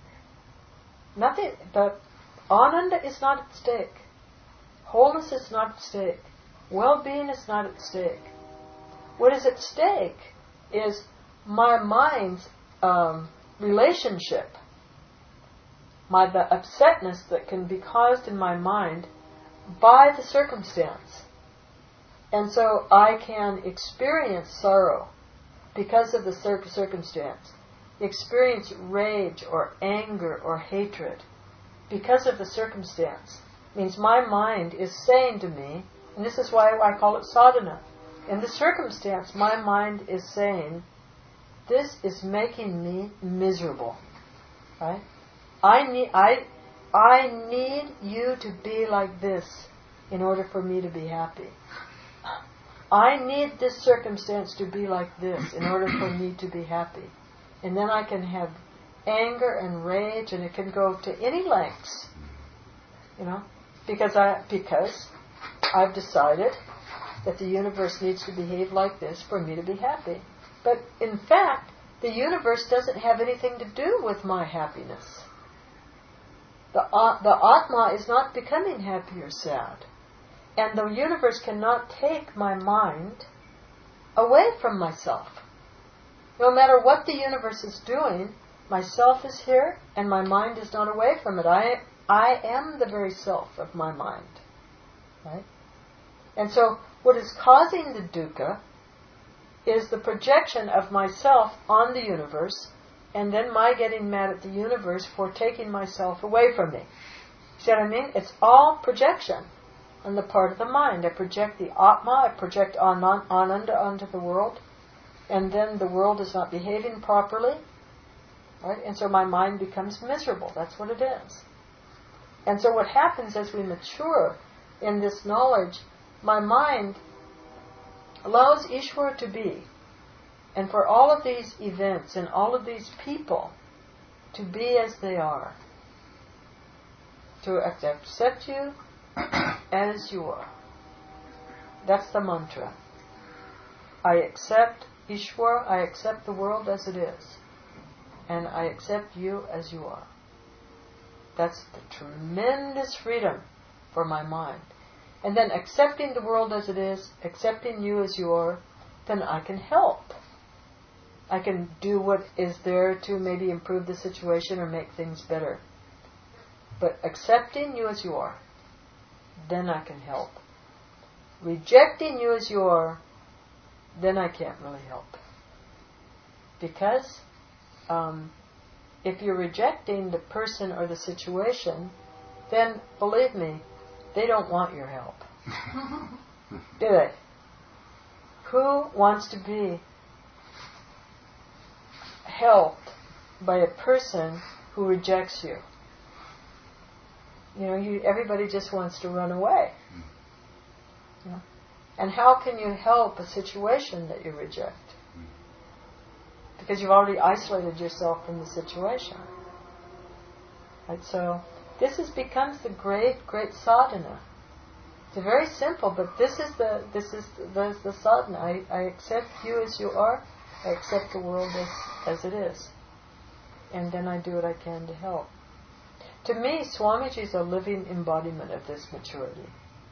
Nothing. The ananda is not at stake. Wholeness is not at stake. Well-being is not at stake. What is at stake is my mind's relationship, the upsetness that can be caused in my mind by the circumstance. And so I can experience sorrow because of the circumstance, experience rage or anger or hatred because of the circumstance. It means my mind is saying to me, and this is why I call it sadhana. In the circumstance, my mind is saying, this is making me miserable. Right? I need you to be like this in order for me to be happy. I need this circumstance to be like this in order for me to be happy. And then I can have anger and rage, and it can go to any lengths. Because I've decided that the universe needs to behave like this for me to be happy. But in fact, the universe doesn't have anything to do with my happiness. The Atma is not becoming happy or sad. And the universe cannot take my mind away from myself. No matter what the universe is doing, myself is here and my mind is not away from it. I am the very self of my mind. Right? And so what is causing the dukkha is the projection of myself on the universe, and then my getting mad at the universe for taking myself away from me. See what I mean? It's all projection on the part of the mind. I project the Atma, I project Ananda onto the world, and then the world is not behaving properly, right? And so my mind becomes miserable. That's what it is. And so what happens as we mature in this knowledge, my mind allows Ishvara to be, and for all of these events and all of these people to be as they are, to accept you as you are. That's the mantra. I accept Ishvara, I accept the world as it is, and I accept you as you are. That's the tremendous freedom for my mind. And then accepting the world as it is, accepting you as you are, then I can help. I can do what is there to maybe improve the situation or make things better. But accepting you as you are, then I can help. Rejecting you as you are, then I can't really help. Because if you're rejecting the person or the situation, then believe me, they don't want your help. Do they? Who wants to be helped by a person who rejects you? Everybody just wants to run away. And how can you help a situation that you reject? Because you've already isolated yourself from the situation. Right? So this becomes the great sadhana. It's very simple, but this is the sadhana. I accept you as you are. I accept the world as it is, and then I do what I can to help. To me, Swamiji is a living embodiment of this maturity.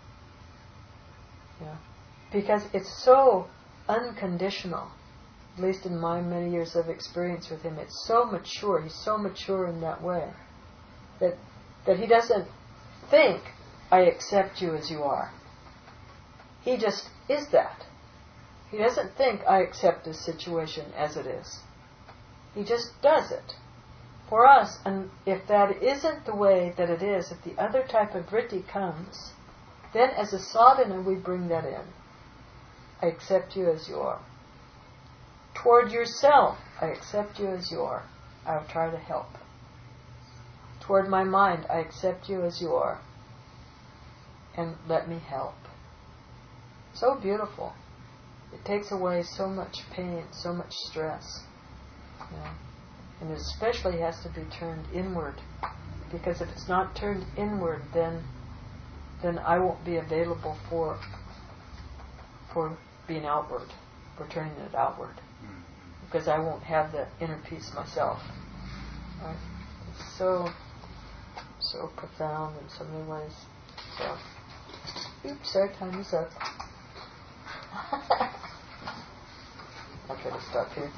Because it's so unconditional. At least in my many years of experience with him, it's so mature. He's so mature in that way that he doesn't think, I accept you as you are. He just is that. He doesn't think, I accept this situation as it is. He just does it. for us. And if that isn't the way that it is, if the other type of vritti comes, then as a sadhana we bring that in. I accept you as you are. Toward yourself, I accept you as you are. I'll try to help. Toward my mind, I accept you as you are. And let me help. So beautiful. It takes away so much pain, so much stress. You know? And it especially has to be turned inward. Because if it's not turned inward, then I won't be available for being outward, for turning it outward. Because I won't have the inner peace myself. Right? It's so profound in so many ways. So, oops, our time is up. I'll try to stop here.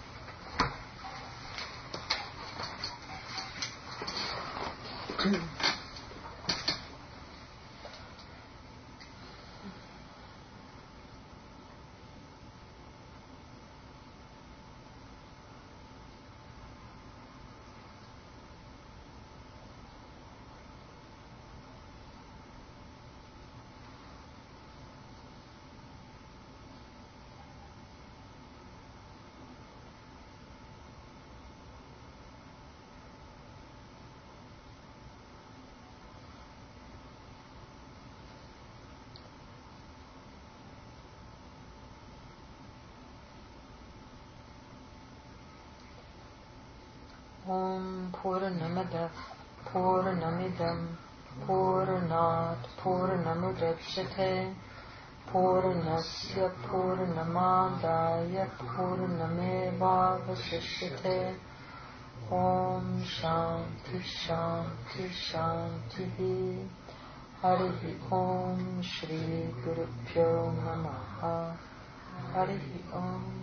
Om Purnamada Purnamidam Purnat Purnamudachyate Purnasya Purnamadaya Purnameva Vasishyate. Om Shanti Shanti Shanti. Harihi Om Shri Guru Pyo Namaha. Harihi Om.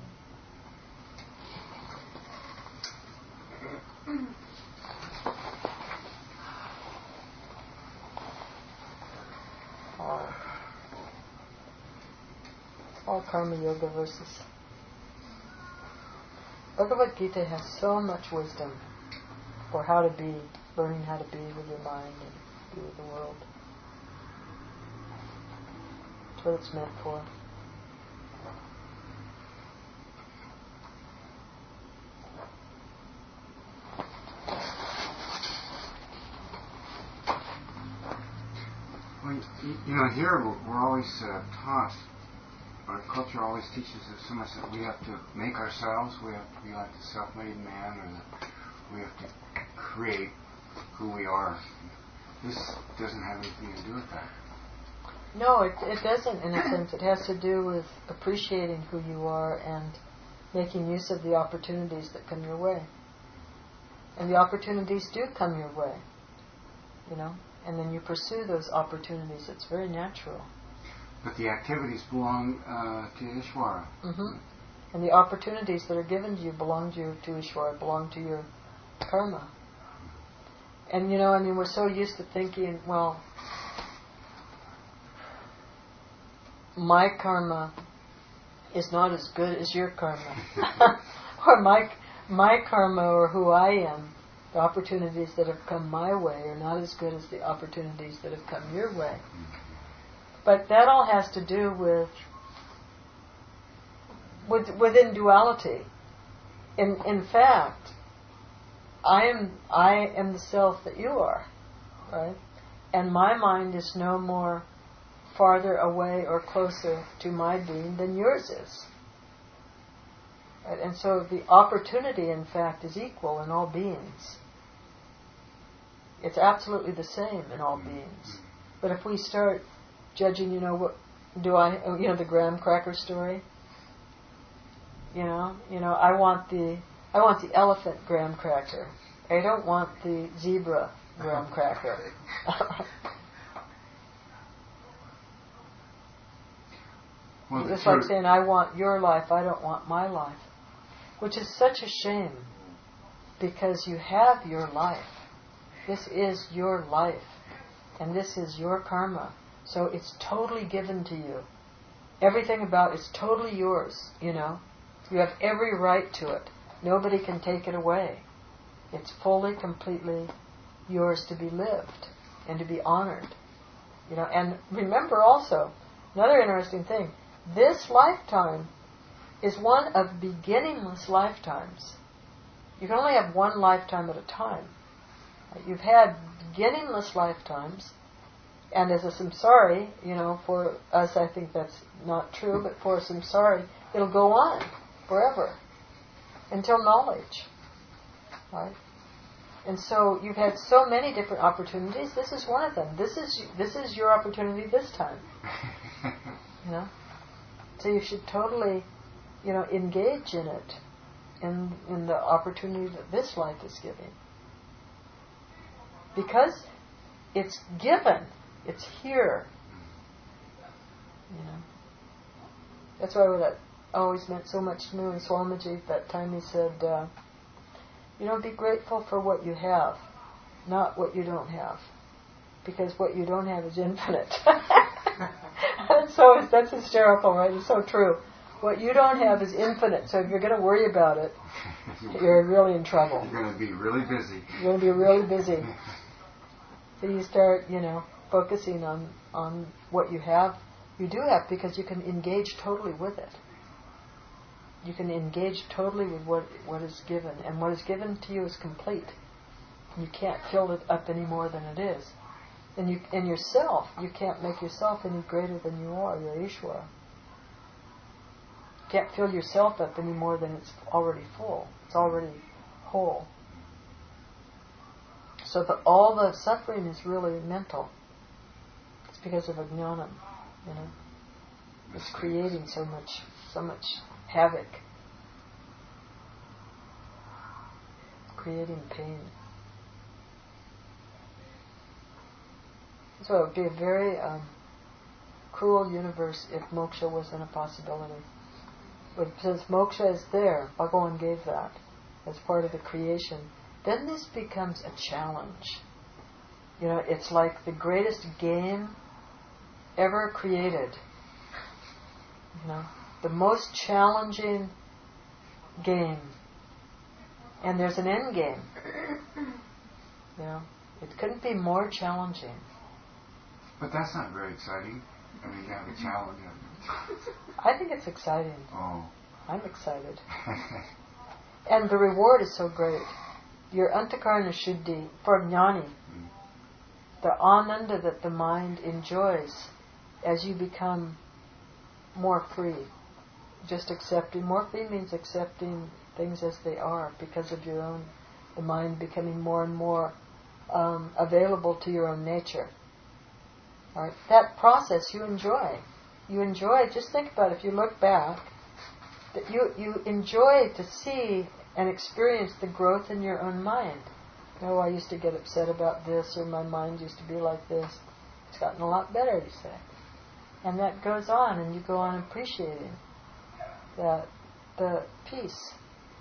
All Karma Yoga verses. Bhagavad Gita has so much wisdom for how to be, learning how to be with your mind and be with the world. That's what it's meant for.
Well, here we're always taught, our culture always teaches us so much that we have to make ourselves, we have to be like the self-made man, or that we have to create who we are. This doesn't have anything to do with that.
No, it doesn't in a sense. It has to do with appreciating who you are and making use of the opportunities that come your way. And the opportunities do come your way, you know. And then you pursue those opportunities. It's very natural.
But the activities belong to Ishvara.
Mm-hmm. And the opportunities that are given to you belong to Ishvara, belong to your karma. And we're so used to thinking, well, my karma is not as good as your karma. Or my karma, or who I am, the opportunities that have come my way are not as good as the opportunities that have come your way. But that all has to do within duality. In fact, I am the self that you are, right? And my mind is no more farther away or closer to my being than yours is. Right? And so the opportunity, in fact, is equal in all beings. It's absolutely the same in all beings. But if we start judging, the graham cracker story. I want the elephant graham cracker. I don't want the zebra graham cracker. It's like saying, I want your life, I don't want my life. Which is such a shame, because you have your life. This is your life. And this is your karma. So it's totally given to you. Everything about it's totally yours, You have every right to it. Nobody can take it away. It's fully, completely yours to be lived and to be honored. And remember also, another interesting thing, this lifetime is one of beginningless lifetimes. You can only have one lifetime at a time. You've had beginningless lifetimes, and as a samsari, for us I think that's not true, but for a samsari, it'll go on forever until knowledge. Right? And so you've had so many different opportunities. This is one of them. This is your opportunity this time. So you should totally, engage in it, in the opportunity that this life is giving. Because it's given. It's here. That's why that always meant so much to me when Swamiji, that time he said, be grateful for what you have, not what you don't have. Because what you don't have is infinite. So that's hysterical, right? It's so true. What you don't have is infinite. So if you're going to worry about it, you're really in trouble.
You're going to be really busy.
You're going to be really busy. So you start, focusing on what you have. You do have, because you can engage totally with it. You can engage totally with what is given. And what is given to you is complete. You can't fill it up any more than it is. And yourself, you can't make yourself any greater than you are. You're Ishvara. You can't fill yourself up any more than it's already full. It's already whole. So all the suffering is really mental. It's because of ajnanam, It's creating so much havoc, creating pain. So it would be a very cruel universe if moksha wasn't a possibility. But since moksha is there, Bhagavan gave that as part of the creation, then this becomes a challenge. It's like the greatest game ever created. The most challenging game. And there's an end game. It couldn't be more challenging.
But that's not very exciting. You have a challenge.
I think it's exciting.
Oh.
I'm excited. And the reward is so great. Your antakarana shuddhi, for jnani, the ananda that the mind enjoys as you become more free. Just accepting. More free means accepting things as they are because of the mind becoming more and more available to your own nature. Right? That process you enjoy. You enjoy, just think about it, if you look back, that you enjoy to see and experience the growth in your own mind. I used to get upset about this, or my mind used to be like this. It's gotten a lot better, you say. And that goes on, and you go on appreciating that the peace,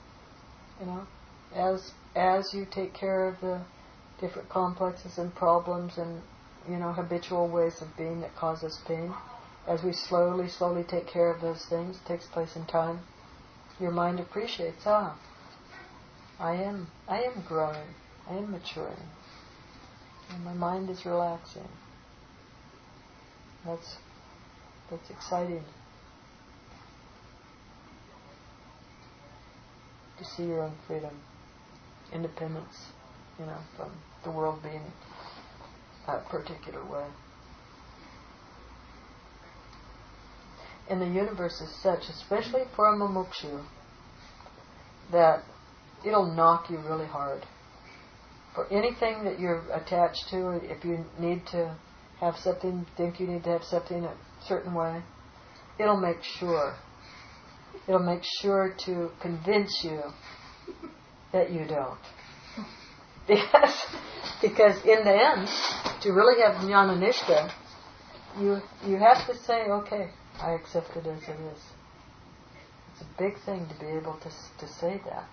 as you take care of the different complexes and problems and habitual ways of being that cause us pain. As we slowly take care of those things, it takes place in time, your mind appreciates, I am growing, I am maturing, and my mind is relaxing. That's exciting. To see your own freedom, independence, from the world being a particular way. And the universe is such, especially for a mumukshu, that it'll knock you really hard. For anything that you're attached to, if you need to have something, think you need to have something a certain way, it'll make sure to convince you that you don't. Because in the end, to really have jnana nishta, you have to say, okay, I accept it as it is. It's a big thing to be able to say that.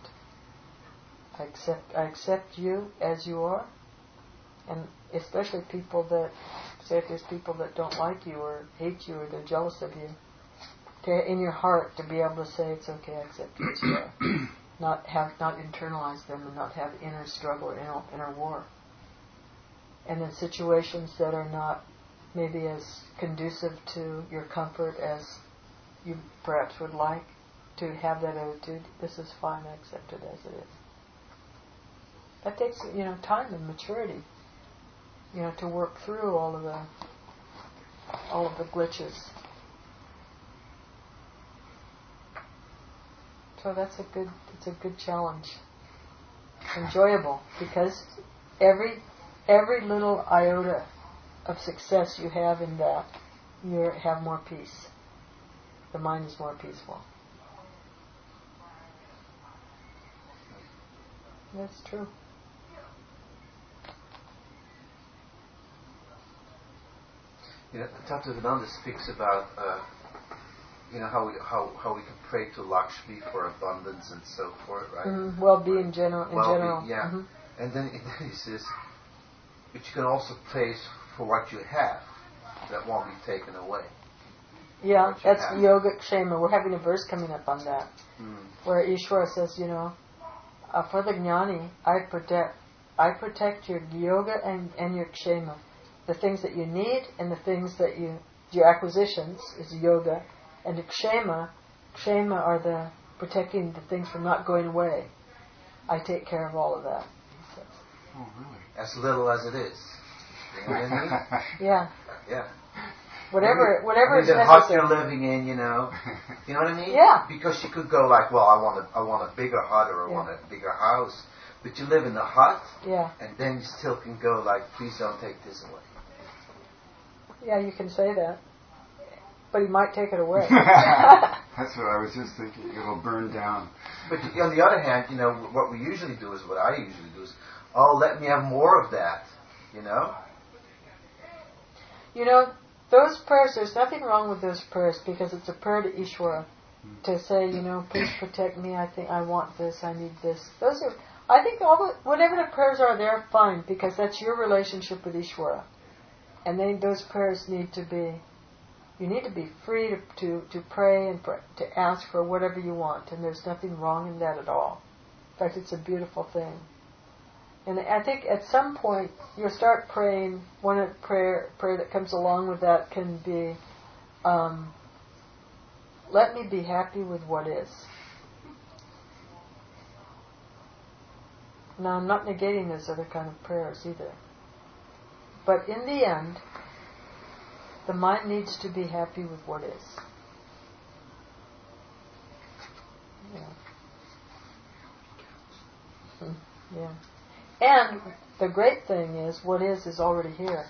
I accept you as you are, and especially people that, say if there's people that don't like you or hate you or they're jealous of you, in your heart to be able to say, it's okay, I accept you as you are. not internalize them, and not have inner struggle or inner war. And in situations that are not maybe as conducive to your comfort as you perhaps would like, to have that attitude, this is fine, I accept it as it is. That takes, time and maturity, to work through all of the glitches. So it's a good challenge. Enjoyable, because every little iota of success you have in that, you have more peace. The mind is more peaceful. That's true.
Tatavananda speaks about how we can pray to Lakshmi for abundance and so forth, right?
Well-being in general.
Yeah. Mm-hmm. And then he says, but you can also pray for what you have that won't be taken away.
Yeah, that's Yoga Kshema. We're having a verse coming up on that, where Ishvara says, for the Jnani, I protect your Yoga and your Kshema. The things that you need and the things that your acquisitions is Yoga, and the Kshema are the protecting the things from not going away. I take care of all of that.
Oh, really?
As little as it is. You know what I mean?
Yeah.
Yeah.
Whatever is
the
necessary.
hut you're living in, you know what I mean?
Yeah.
Because you could go like, well, I want a bigger hut or I want a bigger house, but you live in the hut, and then you still can go like, please don't take this away.
Yeah, you can say that, but he might take it away.
That's what I was just thinking. It'll burn down.
But on the other hand, what I usually do is, let me have more of that,
Those prayers, there's nothing wrong with those prayers, because it's a prayer to Ishvara to say, please protect me, I want this, I need this. I think whatever the prayers are, they're fine, because that's your relationship with Ishvara. And then those prayers you need to be free to pray and to ask for whatever you want, and there's nothing wrong in that at all. In fact, it's a beautiful thing. And I think at some point you'll start praying. One prayer that comes along with that can be, let me be happy with what is. Now, I'm not negating those other kind of prayers either. But in the end, the mind needs to be happy with what is. Yeah. And the great thing is, what is already here.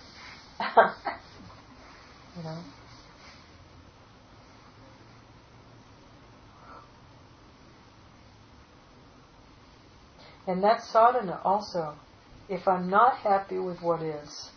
And that's sadhana also. If I'm not happy with what is,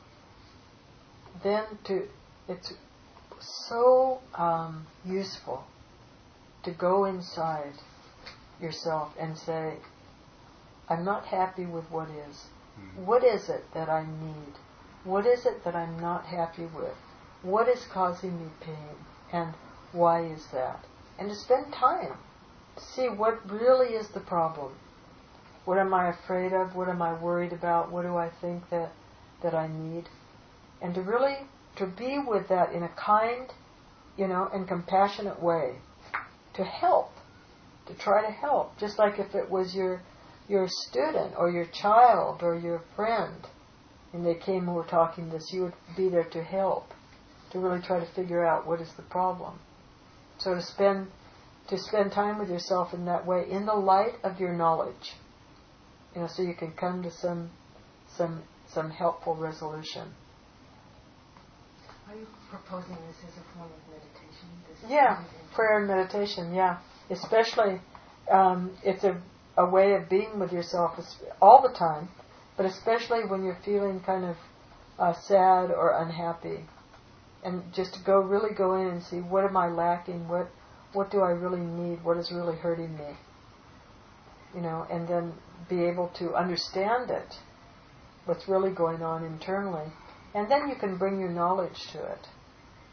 then it's so useful to go inside yourself and say, I'm not happy with what is. What is it that I need? What is it that I'm not happy with? What is causing me pain? And why is that? And to spend time to see what really is the problem. What am I afraid of? What am I worried about? What do I think that I need? And to really be with that in a kind, and compassionate way. To help. To try to help. Just like if it was your student or your child or your friend, and they came and were talking this, you would be there to help, to really try to figure out what is the problem. So to spend time with yourself in that way, in the light of your knowledge, so you can come to some helpful resolution.
Are you proposing this as a form of meditation?
Yeah, prayer and meditation. Yeah, especially it's a way of being with yourself all the time, but especially when you're feeling kind of sad or unhappy, and just to really go in and see, what am I lacking? What do I really need? What is really hurting me? And then be able to understand it, what's really going on internally, and then you can bring your knowledge to it,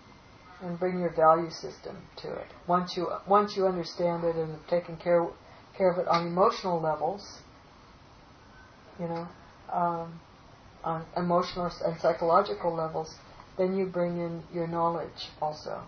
and bring your value system to it. Once you understand it and have taken care care of it on emotional levels, on emotional and psychological levels, then you bring in your knowledge also.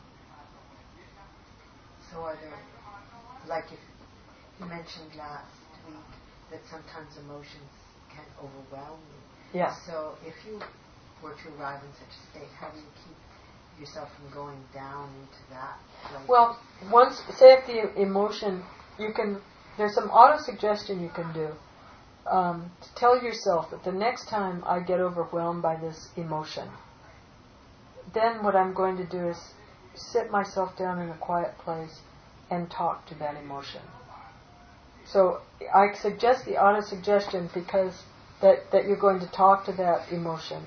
So are there, like if you mentioned last week that sometimes emotions can overwhelm you.
Yeah.
So if you were to arrive in such a state, how do you keep yourself from going down into that?
Well, say if the emotion, there's some auto-suggestion you can do. To tell yourself that the next time I get overwhelmed by this emotion, then what I'm going to do is sit myself down in a quiet place and talk to that emotion. So I suggest the auto-suggestion because that you're going to talk to that emotion.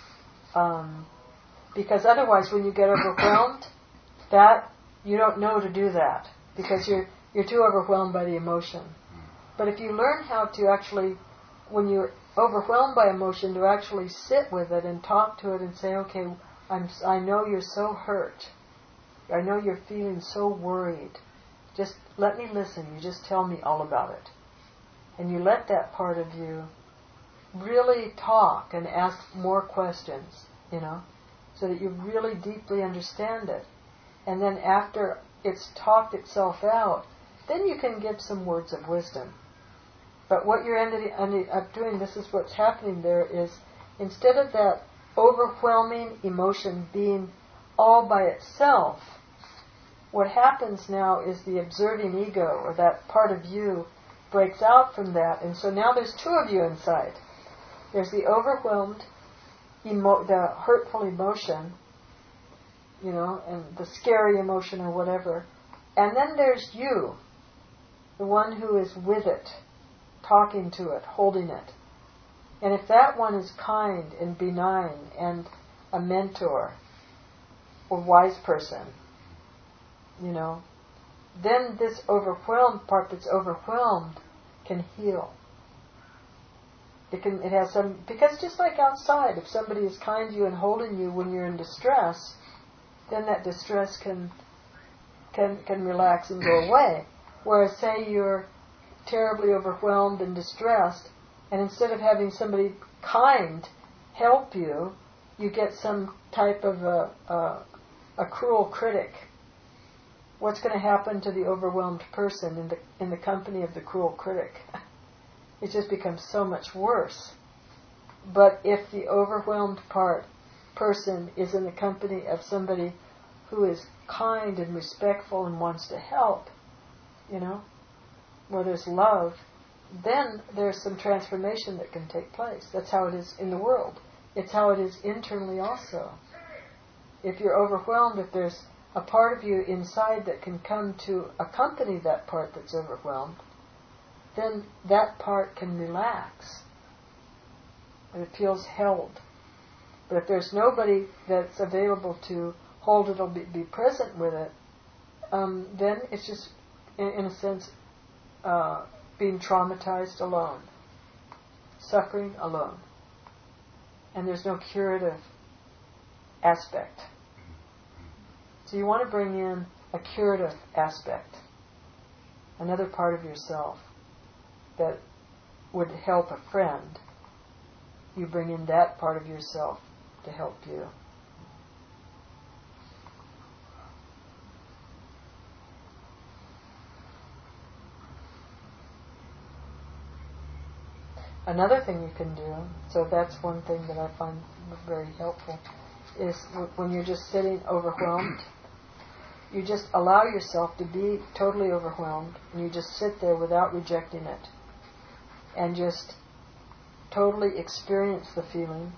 Because otherwise when you get overwhelmed, that you don't know to do that because you're too overwhelmed by the emotion. But if you learn how to actually, when you're overwhelmed by emotion, to actually sit with it and talk to it and say, okay, I know you're so hurt. I know you're feeling so worried. Just let me listen. You just tell me all about it. And you let that part of you really talk and ask more questions, so that you really deeply understand it. And then after it's talked itself out, then you can give some words of wisdom. But what you're ended up doing, this is what's happening there, is instead of that overwhelming emotion being all by itself, what happens now is the observing ego, or that part of you, breaks out from that. And so now there's two of you inside. There's the overwhelmed, the hurtful emotion, and the scary emotion or whatever. And then there's you, the one who is with it, talking to it, holding it. And if that one is kind and benign and a mentor or wise person, then this overwhelmed part that's overwhelmed can heal. It has some, because just like outside, if somebody is kind to you and holding you when you're in distress, then that distress can relax and go away. Whereas say you're terribly overwhelmed and distressed, and instead of having somebody kind help you, you get some type of a cruel critic. What's going to happen to the overwhelmed person in the company of the cruel critic? It just becomes so much worse. But if the overwhelmed person is in the company of somebody who is kind and respectful and wants to help, where there's love, then there's some transformation that can take place. That's how it is in the world. It's how it is internally also. If you're overwhelmed, if there's a part of you inside that can come to accompany that part that's overwhelmed, then that part can relax. And it feels held. But if there's nobody that's available to hold it or be present with it, then it's just, in a sense, being traumatized alone, suffering alone. And there's no curative aspect. So you want to bring in a curative aspect, another part of yourself that would help a friend. You bring in that part of yourself to help you. Another thing you can do, so that's one thing that I find very helpful, is when you're just sitting overwhelmed, you just allow yourself to be totally overwhelmed, and you just sit there without rejecting it, and just totally experience the feeling,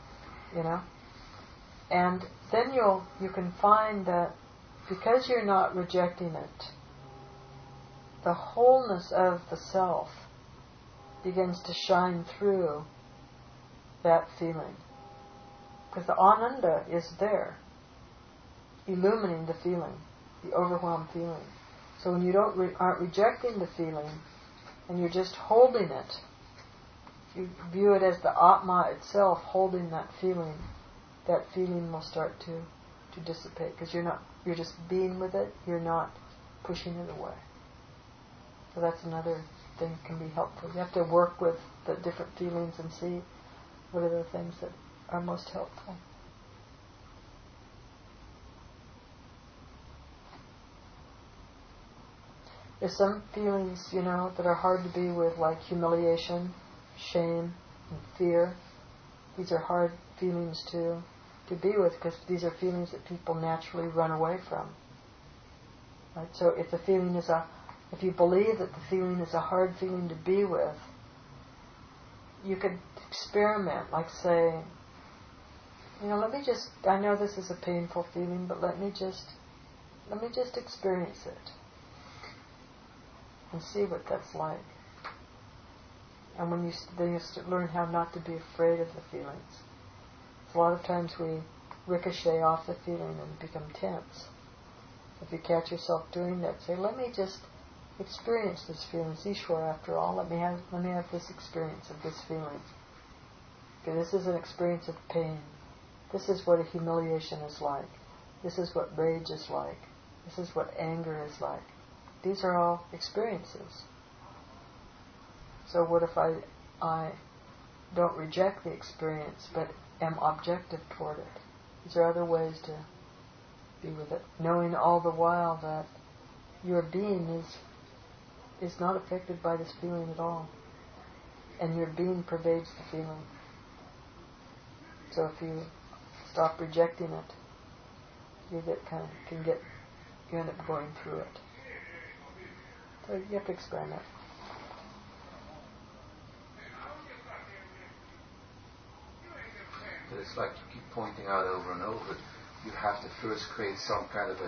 and then you can find that because you're not rejecting it, the wholeness of the self begins to shine through that feeling. Because the ananda is there, illumining the feeling, the overwhelmed feeling. So when you aren't rejecting the feeling, and you're just holding it, you view it as the Atma itself holding that feeling will start to dissipate. Because you're just being with it, you're not pushing it away. So that's another thing can be helpful. You have to work with the different feelings and see what are the things that are most helpful. There's some feelings, that are hard to be with, like humiliation, shame, and fear. These are hard feelings to be with because these are feelings that people naturally run away from. Right? So if the feeling is if you believe that the feeling is a hard feeling to be with, you could experiment, like say, I know this is a painful feeling, but let me just experience it and see what that's like. And then you learn how not to be afraid of the feelings. So a lot of times we ricochet off the feeling and become tense. If you catch yourself doing that, say, let me just experience this feeling. It's Ishwar after all. Let me have this experience of this feeling. Okay, this is an experience of pain. This is what a humiliation is like. This is what rage is like. This is what anger is like. These are all experiences. So what if I don't reject the experience, but am objective toward it? These are other ways to be with it, knowing all the while that your being is not affected by this feeling at all, and your being pervades the feeling. So if you stop rejecting it, you end up going through it. So you have to experiment.
But it's like you keep pointing out over and over. You have to first create some kind of a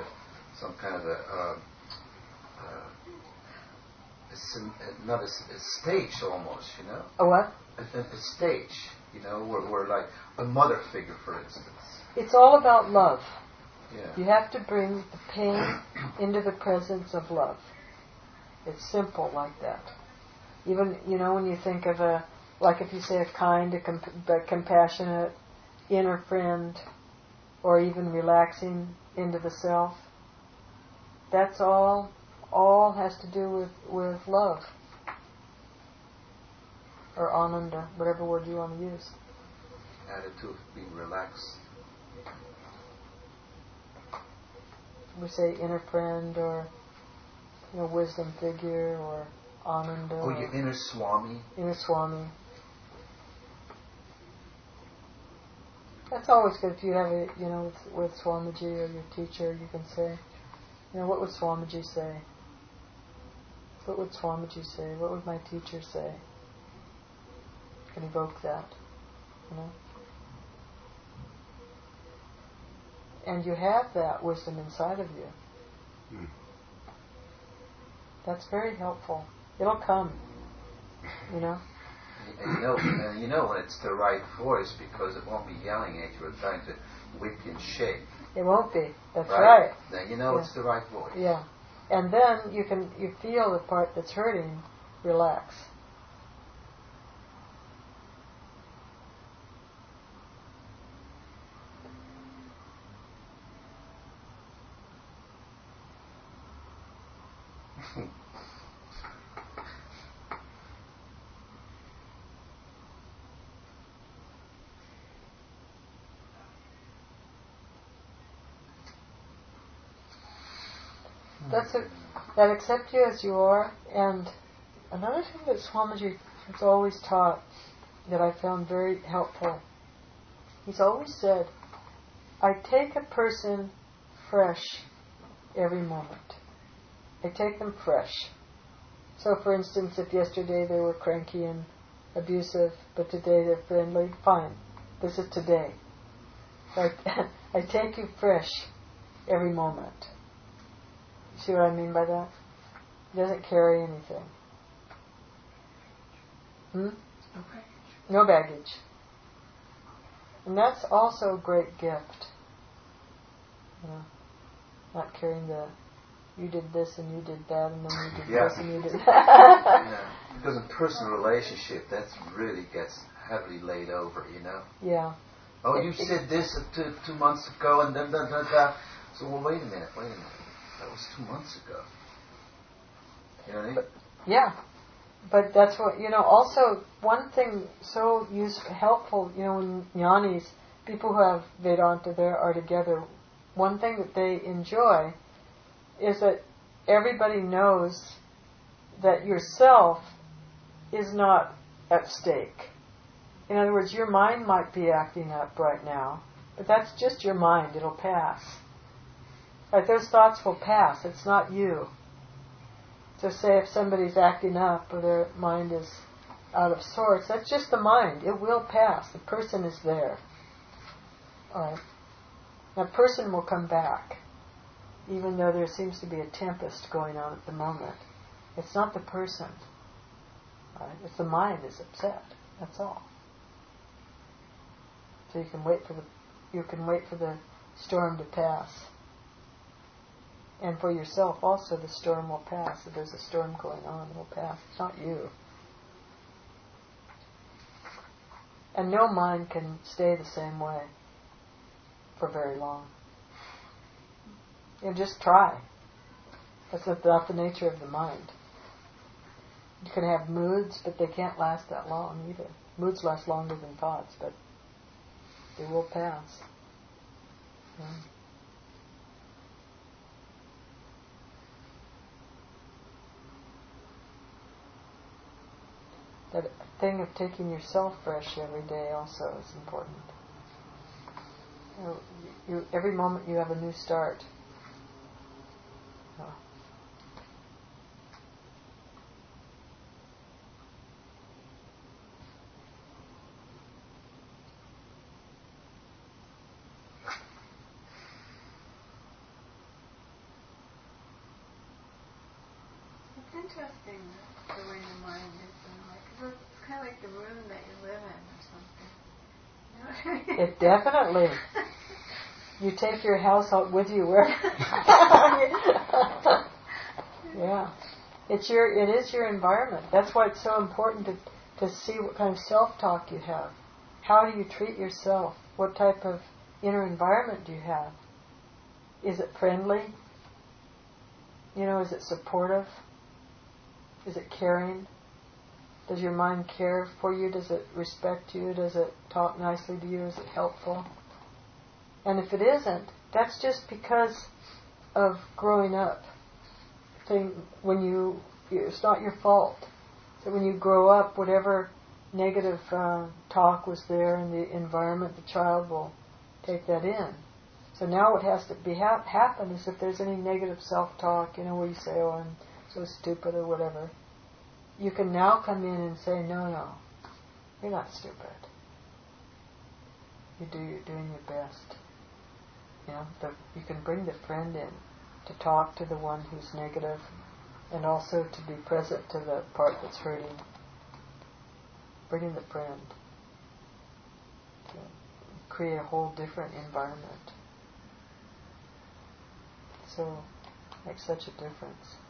stage almost,
A what?
A stage, where like a mother figure, for instance.
It's all about love.
Yeah.
You have to bring the pain into the presence of love. It's simple like that. Even, when you think of like if you say a kind, a compassionate inner friend, or even relaxing into the self, that's all has to do with love. Or ananda, whatever word you want to use.
Attitude, being relaxed.
We say inner friend, or wisdom figure, or ananda.
Oh, your inner Swami.
Inner Swami. That's always good if you have it, with Swamiji or your teacher, you can say, what would Swamiji say? What would Swamiji say? What would my teacher say? You can evoke that, And you have that wisdom inside of you. That's very helpful. It'll come,
And you know when it's the right voice, because it won't be yelling at you or trying to whip you and shake.
It won't be. That's right.
Then it's the right voice.
Yeah. And then you feel the part that's hurting relax. That accept you as you are. And another thing that Swamiji has always taught that I found very helpful, he's always said, I take a person fresh every moment. I take them fresh. So for instance, if yesterday they were cranky and abusive, but today they're friendly, fine. This is today. I take you fresh every moment. You see what I mean by that? It doesn't carry anything. No baggage. And that's also a great gift. Not carrying you did this and you did that and then you did this and you did that.
Because in personal relationship, that really gets heavily laid over,
Yeah.
Oh, you said this 2 months ago and then da. So, well, wait a minute. That was 2 months ago. You know what I mean?
Yeah. But that's what, also one thing so helpful, when jnanis, people who have Vedanta there are together, one thing that they enjoy is that everybody knows that yourself is not at stake. In other words, your mind might be acting up right now, but that's just your mind. It'll pass. Right? Those thoughts will pass. It's not you. So say if somebody's acting up or their mind is out of sorts, that's just the mind. It will pass. The person is there. All right. That person will come back, even though there seems to be a tempest going on at the moment. It's not the person. Right? It's the mind is upset. That's all. So you can wait for the storm to pass. And for yourself also, the storm will pass. If there's a storm going on, it will pass. It's not you. And no mind can stay the same way for very long. Just try. That's not the nature of the mind. You can have moods, but they can't last that long either. Moods last longer than thoughts, but they will pass. Yeah. That thing of taking yourself fresh every day also is important. Every moment you have a new start. Oh.
It's interesting the way the mind is. It's kind of like the room that you live in or something. You know what I mean?
It definitely. You take your house out with you where. Yeah, it is your environment. That's why it's so important to see what kind of self-talk you have. How do you treat yourself? What type of inner environment do you have? Is it friendly? Is it supportive? Is it caring? Does your mind care for you? Does it respect you? Does it talk nicely to you? Is it helpful? And if it isn't, that's just because of growing up. It's not your fault. So when you grow up, whatever negative talk was there in the environment, the child will take that in. So now what has to happen is if there's any negative self-talk, where you say, "Oh, I'm so stupid," or whatever, you can now come in and say, no, you're not stupid. You're doing your best. You can bring the friend in to talk to the one who's negative and also to be present to the part that's hurting. Bring in the friend to create a whole different environment. So, makes such a difference.